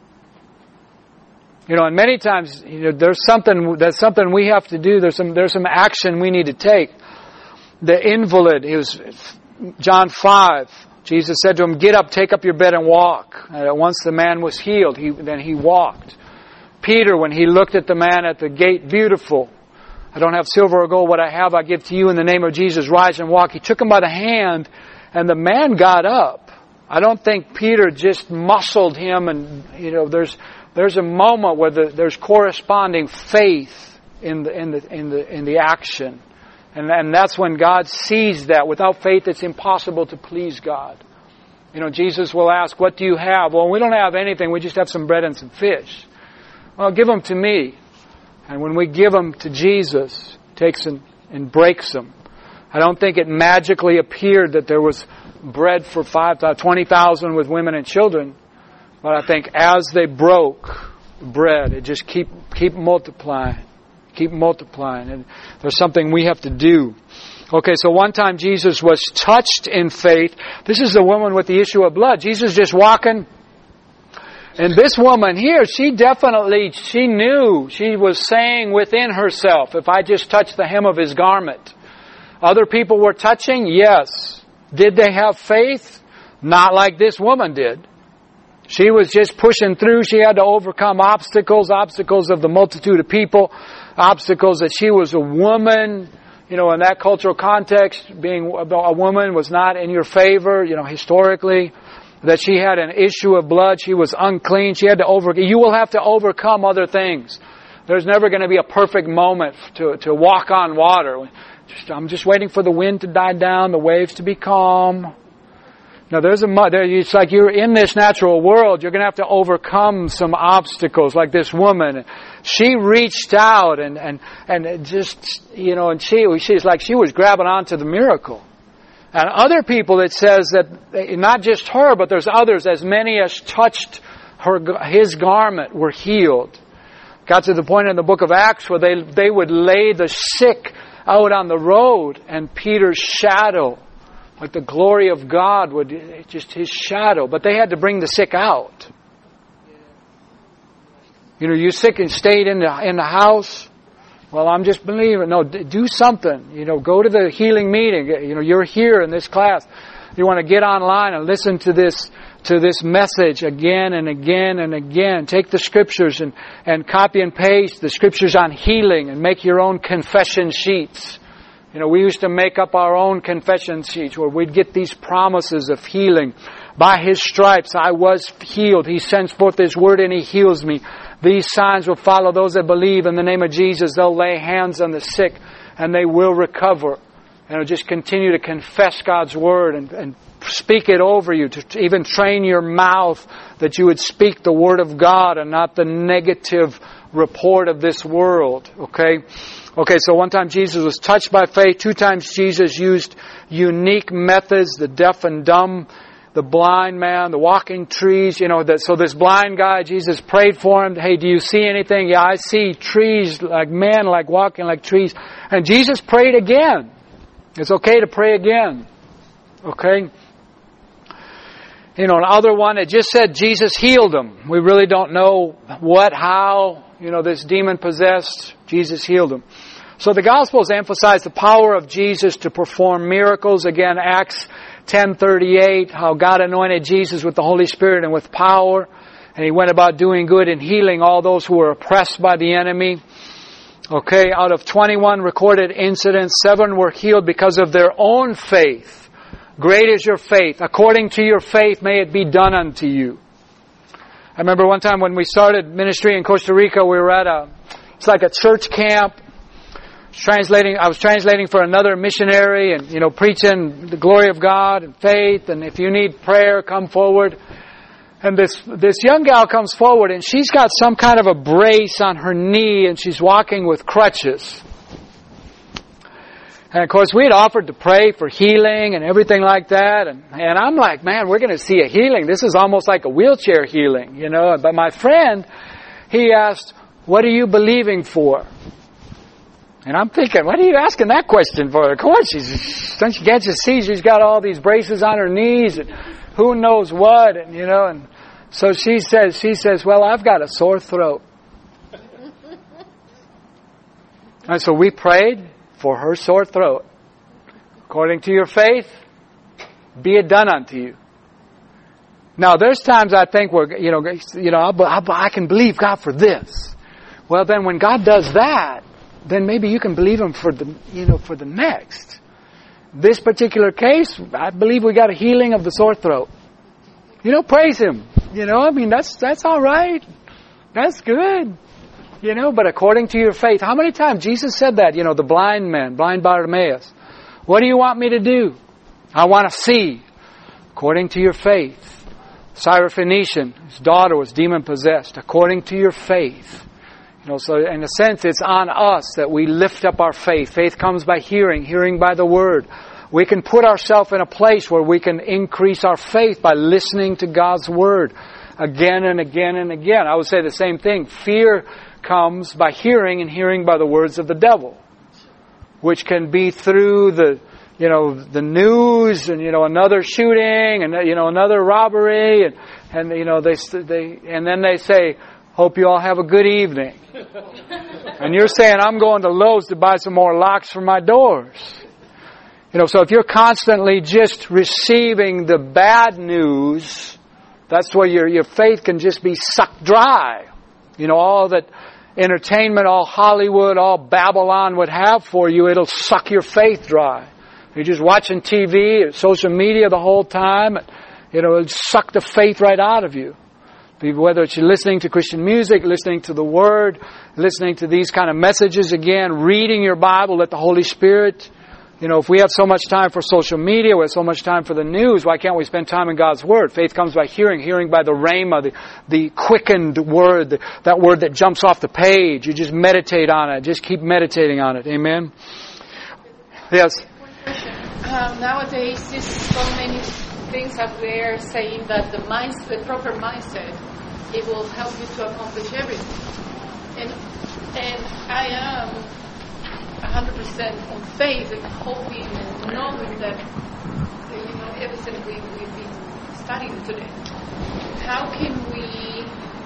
You know, and many times, you know, there's something, there's something we have to do. There's some, there's some action we need to take. The invalid, he was, John five, Jesus said to him, get up, take up your bed and walk. And once the man was healed, he, then he walked. Peter, when he looked at the man at the gate, beautiful. I don't have silver or gold. What I have, I give to you in the name of Jesus. Rise and walk. He took him by the hand, and the man got up. I don't think Peter just muscled him, and you know, there's there's a moment where the, there's corresponding faith in the in the in the in the action, and and that's when God sees that. Without faith, it's impossible to please God. You know, Jesus will ask, "What do you have?" Well, we don't have anything. We just have some bread and some fish. Well, give them to me. And when we give them to Jesus, takes and, and breaks them. I don't think it magically appeared that there was bread for five, twenty thousand with women and children. But I think as they broke bread, it just keep keep multiplying. Keep multiplying. And there's something we have to do. Okay, so one time Jesus was touched in faith. This is the woman with the issue of blood. Jesus just walking. And this woman here, she definitely, she knew, she was saying within herself, if I just touch the hem of His garment. Other people were touching? Yes. Did they have faith? Not like this woman did. She was just pushing through. She had to overcome obstacles, obstacles of the multitude of people, obstacles that she was a woman. You know, in that cultural context, being a woman was not in your favor, you know, historically. That she had an issue of blood. She was unclean. She had to over. You will have to overcome other things. There's never going to be a perfect moment to to walk on water. Just, I'm just waiting for the wind to die down, the waves to be calm. Now there's a there. It's like you're in this natural world. You're going to have to overcome some obstacles, like this woman. She reached out and and and just you know, and she she's like she was grabbing onto the miracle. And other people, it says that not just her, but there's others, as many as touched her, his garment were healed. Got to the point in the book of Acts where they they would lay the sick out on the road, and Peter's shadow, like the glory of God, would just his shadow. But they had to bring the sick out. You know, you sick and stayed in the in the house. Well, I'm just believing. No, do something. You know, go to the healing meeting. You know, you're here in this class. You want to get online and listen to this to this message again and again and again. Take the scriptures and, and copy and paste the scriptures on healing and make your own confession sheets. You know, we used to make up our own confession sheets where we'd get these promises of healing. By His stripes I was healed. He sends forth His word and He heals me. These signs will follow those that believe in the name of Jesus. They'll lay hands on the sick and they will recover. And just continue to confess God's word and, and speak it over you. To, to even train your mouth that you would speak the word of God and not the negative report of this world. Okay? Okay, so one time Jesus was touched by faith. Two times Jesus used unique methods, the deaf and dumb, the blind man, the walking trees, you know, that, so this blind guy, Jesus prayed for him. Hey, do you see anything? Yeah, I see trees like men, like walking like trees. And Jesus prayed again. It's okay to pray again. Okay? You know, another one, it just said Jesus healed him. We really don't know what, how, you know, this demon possessed. Jesus healed him. So the Gospels emphasize the power of Jesus to perform miracles. Again, Acts ten thirty-eight, how God anointed Jesus with the Holy Spirit and with power. And He went about doing good and healing all those who were oppressed by the enemy. Okay, out of twenty-one recorded incidents, seven were healed because of their own faith. Great is your faith. According to your faith, may it be done unto you. I remember one time when we started ministry in Costa Rica, we were at a, it's like a church camp. Translating, I was translating for another missionary and, you know, preaching the glory of God and faith. And if you need prayer, come forward. And this, this young gal comes forward and she's got some kind of a brace on her knee and she's walking with crutches. And of course we had offered to pray for healing and everything like that. And, and I'm like, man, we're going to see a healing. This is almost like a wheelchair healing, you know. But my friend, he asked, what are you believing for? And I'm thinking, what are you asking that question for? Of course, she's, don't you get to see she's got all these braces on her knees and who knows what, and you know, and so she says, she says, well, I've got a sore throat. And so we prayed for her sore throat. According to your faith, be it done unto you. Now, there's times I think we're, you know, you know, I, I can believe God for this. Well, then when God does that, then maybe you can believe Him for the, you know, for the next. This particular case, I believe we got a healing of the sore throat. You know, praise Him. You know, I mean, that's, that's all right. That's good. You know, but according to your faith. How many times Jesus said that? You know, the blind man, blind Bartimaeus. What do you want me to do? I want to see. According to your faith. Syrophoenician, his daughter was demon possessed. According to your faith. You know, so in a sense, it's on us that we lift up our faith. Faith comes by hearing, hearing by the Word. We can put ourselves in a place where we can increase our faith by listening to God's Word again and again and again. I would say the same thing. Fear comes by hearing and hearing by the words of the devil, which can be through the, you know, the news and, you know, another shooting and, you know, another robbery and, and you know, they, they, and then they say, hope you all have a good evening. And you're saying, I'm going to Lowe's to buy some more locks for my doors. You know, so if you're constantly just receiving the bad news, that's where your, your faith can just be sucked dry. You know, all that entertainment, all Hollywood, all Babylon would have for you, it'll suck your faith dry. You're just watching T V or social media the whole time. You know, it'll suck the faith right out of you. Whether it's you're listening to Christian music, listening to the Word, listening to these kind of messages again, reading your Bible, let the Holy Spirit, you know, if we have so much time for social media, we have so much time for the news, why can't we spend time in God's Word? Faith comes by hearing, hearing by the rhema, the, the quickened Word, the, that Word that jumps off the page. You just meditate on it. Just keep meditating on it. Amen? Yes? One question. Um, nowadays, there's so many things out there saying that the mindset, the proper mindset, it will help you to accomplish everything. And and I am one hundred percent on faith and hoping and knowing that, you know, everything we, we've been studying today. How can we,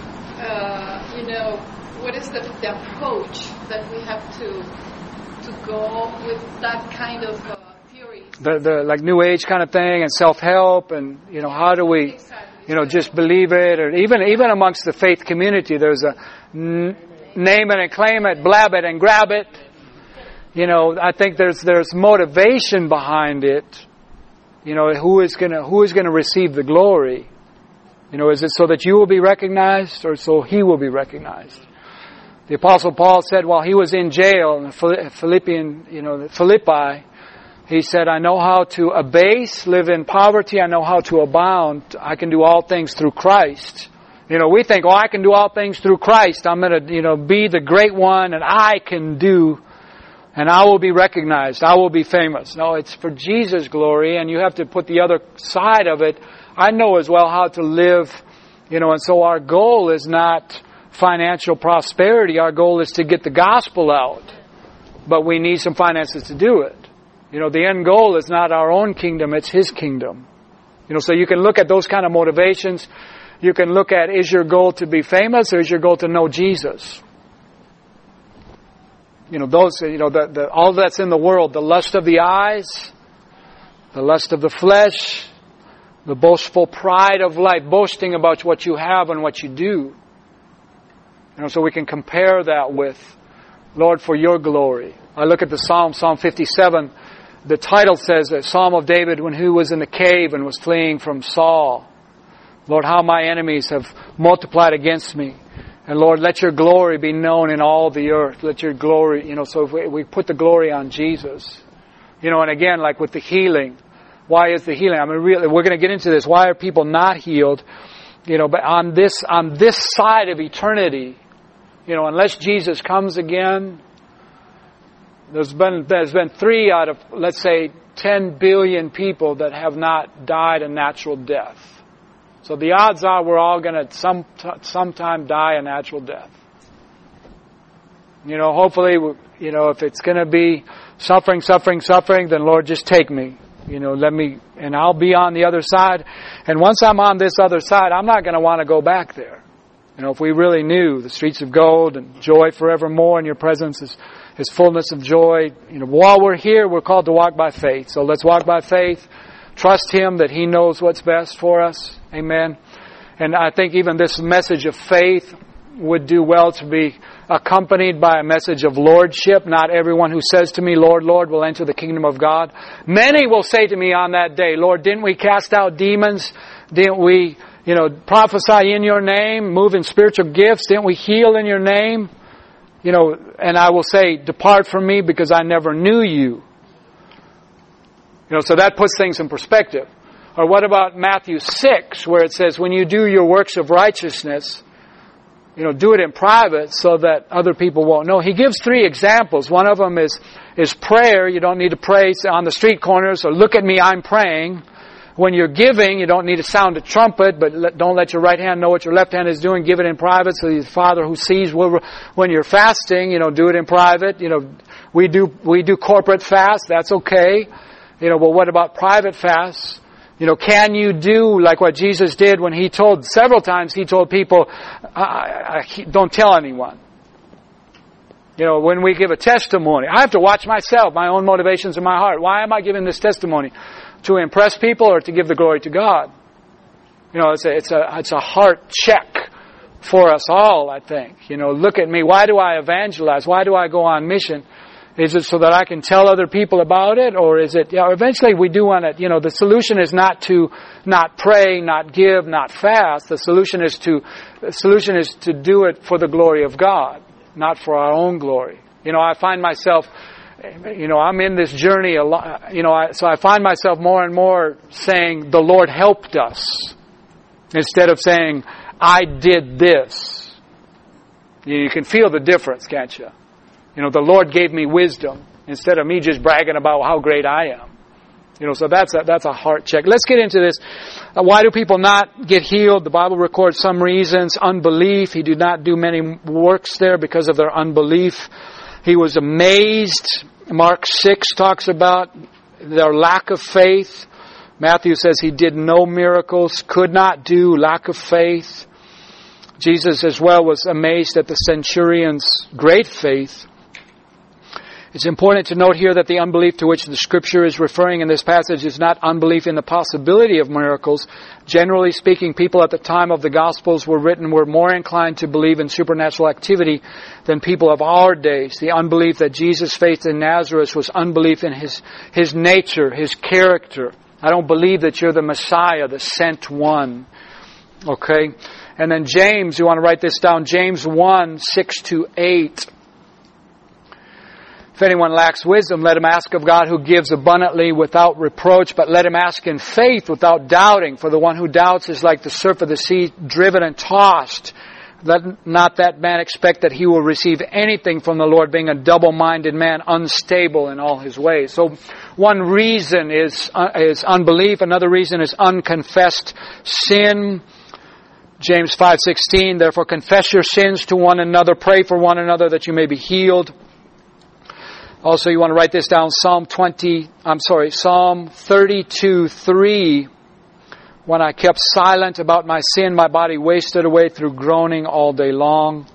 uh, you know, what is the, the approach that we have to to go with that kind of uh, theory? The, the like New Age kind of thing and self-help and, you know, how do we, you know, just believe it? Or even even amongst the faith community, there's a n- name it and claim it, blab it and grab it. You know, I think there's there's motivation behind it. You know, who is gonna who is gonna receive the glory? You know, is it so that you will be recognized or so he will be recognized? The Apostle Paul said while he was in jail in Philippian, you know, Philippi, he said, I know how to abase, live in poverty. I know how to abound. I can do all things through Christ. You know, we think, oh, I can do all things through Christ. I'm going to, you know, be the great one and I can do, and I will be recognized. I will be famous. No, it's for Jesus' glory, and you have to put the other side of it. I know as well how to live, you know, and so our goal is not financial prosperity. Our goal is to get the gospel out. But we need some finances to do it. You know, the end goal is not our own kingdom, it's His kingdom. You know, so you can look at those kind of motivations. You can look at, is your goal to be famous or is your goal to know Jesus? You know, those, you know, the, the, all that's in the world, the lust of the eyes, the lust of the flesh, The boastful pride of life, boasting about what you have and what you do. You know, so we can compare that with, Lord, for your glory. I look at the Psalm, Psalm fifty-seven. The title says, a Psalm of David when he was in the cave and was fleeing from Saul. Lord, how my enemies have multiplied against me. And Lord, let your glory be known in all the earth. Let your glory, you know, so if we, we put the glory on Jesus. You know, and again, like with the healing. Why is the healing? I mean, really, we're going to get into this. Why are people not healed? You know, but on this, on this side of eternity, you know, unless Jesus comes again, there's been, there's been three out of, let's say, ten billion people that have not died a natural death. So the odds are we're all going to some sometime die a natural death. You know, hopefully, you know, if it's going to be suffering, suffering, suffering, then Lord, just take me. You know, let me, and I'll be on the other side. And once I'm on this other side, I'm not going to want to go back there. You know, if we really knew the streets of gold and joy forevermore in your presence is, is fullness of joy. You know, while we're here, we're called to walk by faith. So let's walk by faith. Trust Him that He knows what's best for us. Amen. And I think even this message of faith would do well to be accompanied by a message of lordship. Not everyone who says to me, Lord, Lord, will enter the kingdom of God. Many will say to me on that day, Lord, didn't we cast out demons? Didn't we, you know, prophesy in your name, move in spiritual gifts? Didn't we heal in your name? You know, and I will say, depart from me because I never knew you. You know, so that puts things in perspective. Or what about Matthew six, where it says, when you do your works of righteousness, you know, do it in private so that other people won't know. He gives three examples. One of them is, is prayer. You don't need to pray on the street corners or look at me, I'm praying. When you're giving, you don't need to sound a trumpet, but let, don't let your right hand know what your left hand is doing. Give it in private so the Father who sees will, when you're fasting, you know, do it in private. You know, we do, we do corporate fast. That's okay. You know, but what about private fasts? You know, can you do like what Jesus did when He told, several times He told people, I, I, don't tell anyone. You know, when we give a testimony, I have to watch myself, my own motivations in my heart. Why am I giving this testimony? To impress people or to give the glory to God? You know, it's a, it's a, it's a heart check for us all, I think. You know, look at me. Why do I evangelize? Why do I go on mission? Is it so that I can tell other people about it? Or is it, you know, eventually we do want to, you know, the solution is not to not pray, not give, not fast. The solution is to, the solution is to do it for the glory of God, not for our own glory. You know, I find myself, you know, I'm in this journey a lot, you know, I, so I find myself more and more saying, the Lord helped us, instead of saying, I did this. You, you can feel the difference, can't you? You know, the Lord gave me wisdom, instead of me just bragging about how great I am. You know, so that's a, that's a heart check. Let's get into this. Uh, why do people not get healed? The Bible records some reasons. Unbelief. He did not do many works there because of their unbelief. He was amazed. Mark six talks about their lack of faith. Matthew says he did no miracles, could not do, lack of faith. Jesus as well was amazed at the centurion's great faith. It's important to note here that the unbelief to which the Scripture is referring in this passage is not unbelief in the possibility of miracles. Generally speaking, people at the time of the Gospels were written were more inclined to believe in supernatural activity than people of our days. The unbelief that Jesus faced in Nazareth was unbelief in His, His nature, His character. I don't believe that you're the Messiah, the sent one. Okay? And then James, you want to write this down, James one, six to eight. If anyone lacks wisdom, let him ask of God who gives abundantly without reproach, but let him ask in faith without doubting. For the one who doubts is like the surf of the sea, driven and tossed. Let not that man expect that he will receive anything from the Lord, being a double-minded man, unstable in all his ways. So one reason is, uh, is unbelief. Another reason is unconfessed sin. James five sixteen, therefore confess your sins to one another, pray for one another that you may be healed. Also, you want to write this down, Psalm twenty, I'm sorry, Psalm thirty-two three. When I kept silent about my sin, my body wasted away through groaning all day long.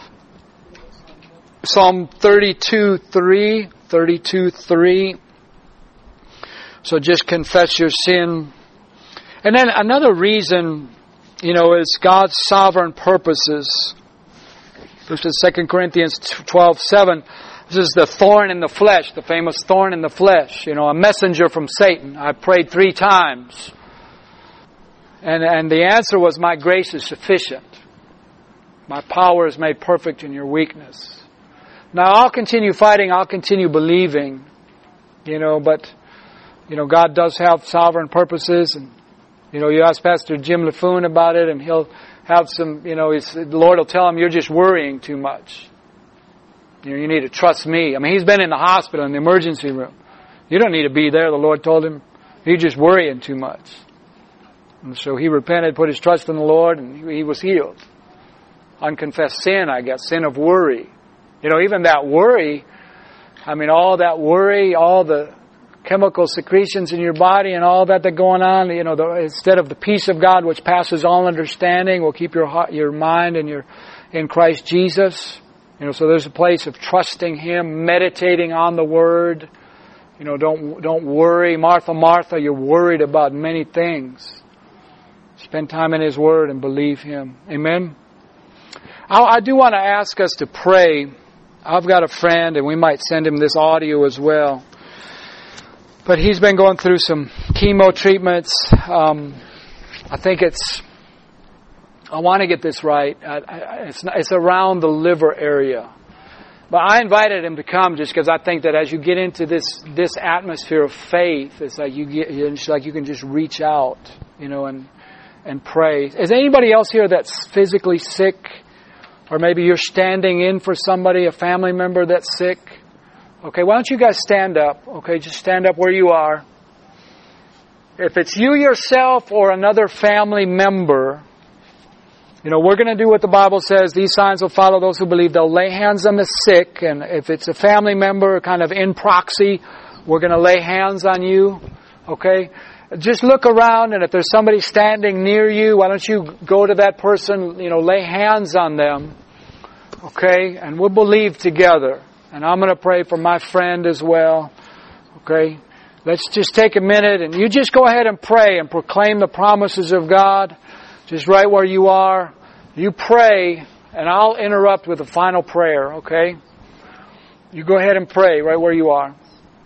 Psalm thirty-two three, thirty-two three. So just confess your sin. And then another reason, you know, is God's sovereign purposes. This is Second Corinthians twelve seven. This is the thorn in the flesh, the famous thorn in the flesh. You know, a messenger from Satan. I prayed three times. And, and the answer was, my grace is sufficient. My power is made perfect in your weakness. Now, I'll continue fighting. I'll continue believing. You know, but, you know, God does have sovereign purposes. And, you know, you ask Pastor Jim LaFoon about it, and he'll have some, you know, he's, the Lord will tell him, you're just worrying too much. You know, you need to trust me. I mean, he's been in the hospital, in the emergency room. You don't need to be there, the Lord told him. You're just worrying too much. And so he repented, put his trust in the Lord, and he was healed. Unconfessed sin, I guess, sin of worry. You know, even that worry, I mean, all that worry, all the chemical secretions in your body and all that that's going on, you know, the, instead of the peace of God which passes all understanding will keep your heart, your mind and your in Christ Jesus. You know, so there's a place of trusting Him, meditating on the Word. You know, don't don't worry. Martha, Martha, you're worried about many things. Spend time in His Word and believe Him. Amen? I, I do want to ask us to pray. I've got a friend, and we might send him this audio as well. But he's been going through some chemo treatments. Um, I think it's... I want to get this right. I, I, it's, not, it's around the liver area. But I invited him to come just because I think that as you get into this this atmosphere of faith, it's like you get, it's like you can just reach out, you know, and and pray. Is anybody else here that's physically sick, or maybe you're standing in for somebody, a family member that's sick? Okay, why don't you guys stand up? Okay, just stand up where you are. If it's you yourself or another family member, you know, we're going to do what the Bible says. These signs will follow those who believe. They'll lay hands on the sick. And if it's a family member, kind of in proxy, we're going to lay hands on you. Okay? Just look around, and if there's somebody standing near you, why don't you go to that person, you know, lay hands on them. Okay? And we'll believe together. And I'm going to pray for my friend as well. Okay? Let's just take a minute, and you just go ahead and pray and proclaim the promises of God. Just right where you are. You pray, and I'll interrupt with a final prayer, okay? You go ahead and pray right where you are.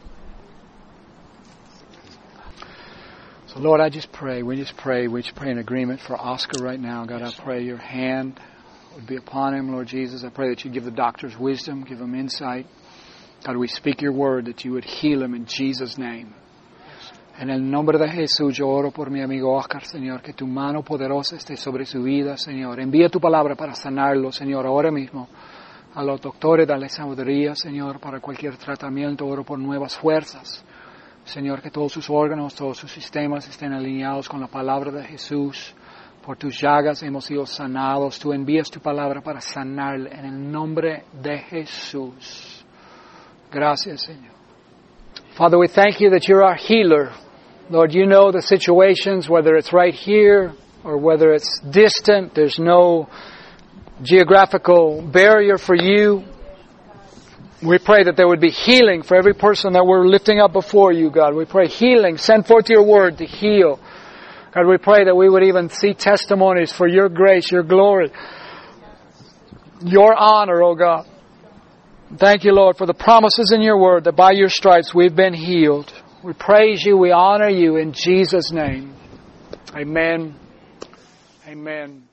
So, Lord, I just pray. We just pray. We just pray in agreement for Oscar right now. God, I pray your hand would be upon him, Lord Jesus. I pray that you give the doctors wisdom, give them insight. God, we speak your word that you would heal him in Jesus' name. En el nombre de Jesús, yo oro por mi amigo Oscar, Señor, que tu mano poderosa esté sobre su vida, Señor. Envía tu palabra para sanarlo, Señor, ahora mismo. A los doctores, dale sabiduría, Señor, para cualquier tratamiento. Oro por nuevas fuerzas. Señor, que todos sus órganos, todos sus sistemas estén alineados con la palabra de Jesús. Por tus llagas hemos sido sanados. Tú envías tu palabra para sanarle en el nombre de Jesús. Gracias, Señor. Father, we thank you that you're our healer. Lord, you know the situations, whether it's right here or whether it's distant. There's no geographical barrier for you. We pray that there would be healing for every person that we're lifting up before you, God. We pray healing. Send forth your word to heal. God, we pray that we would even see testimonies for your grace, your glory, your honor, oh God. Thank you, Lord, for the promises in your word that by your stripes we've been healed. We praise you, we honor you in Jesus' name. Amen. Amen.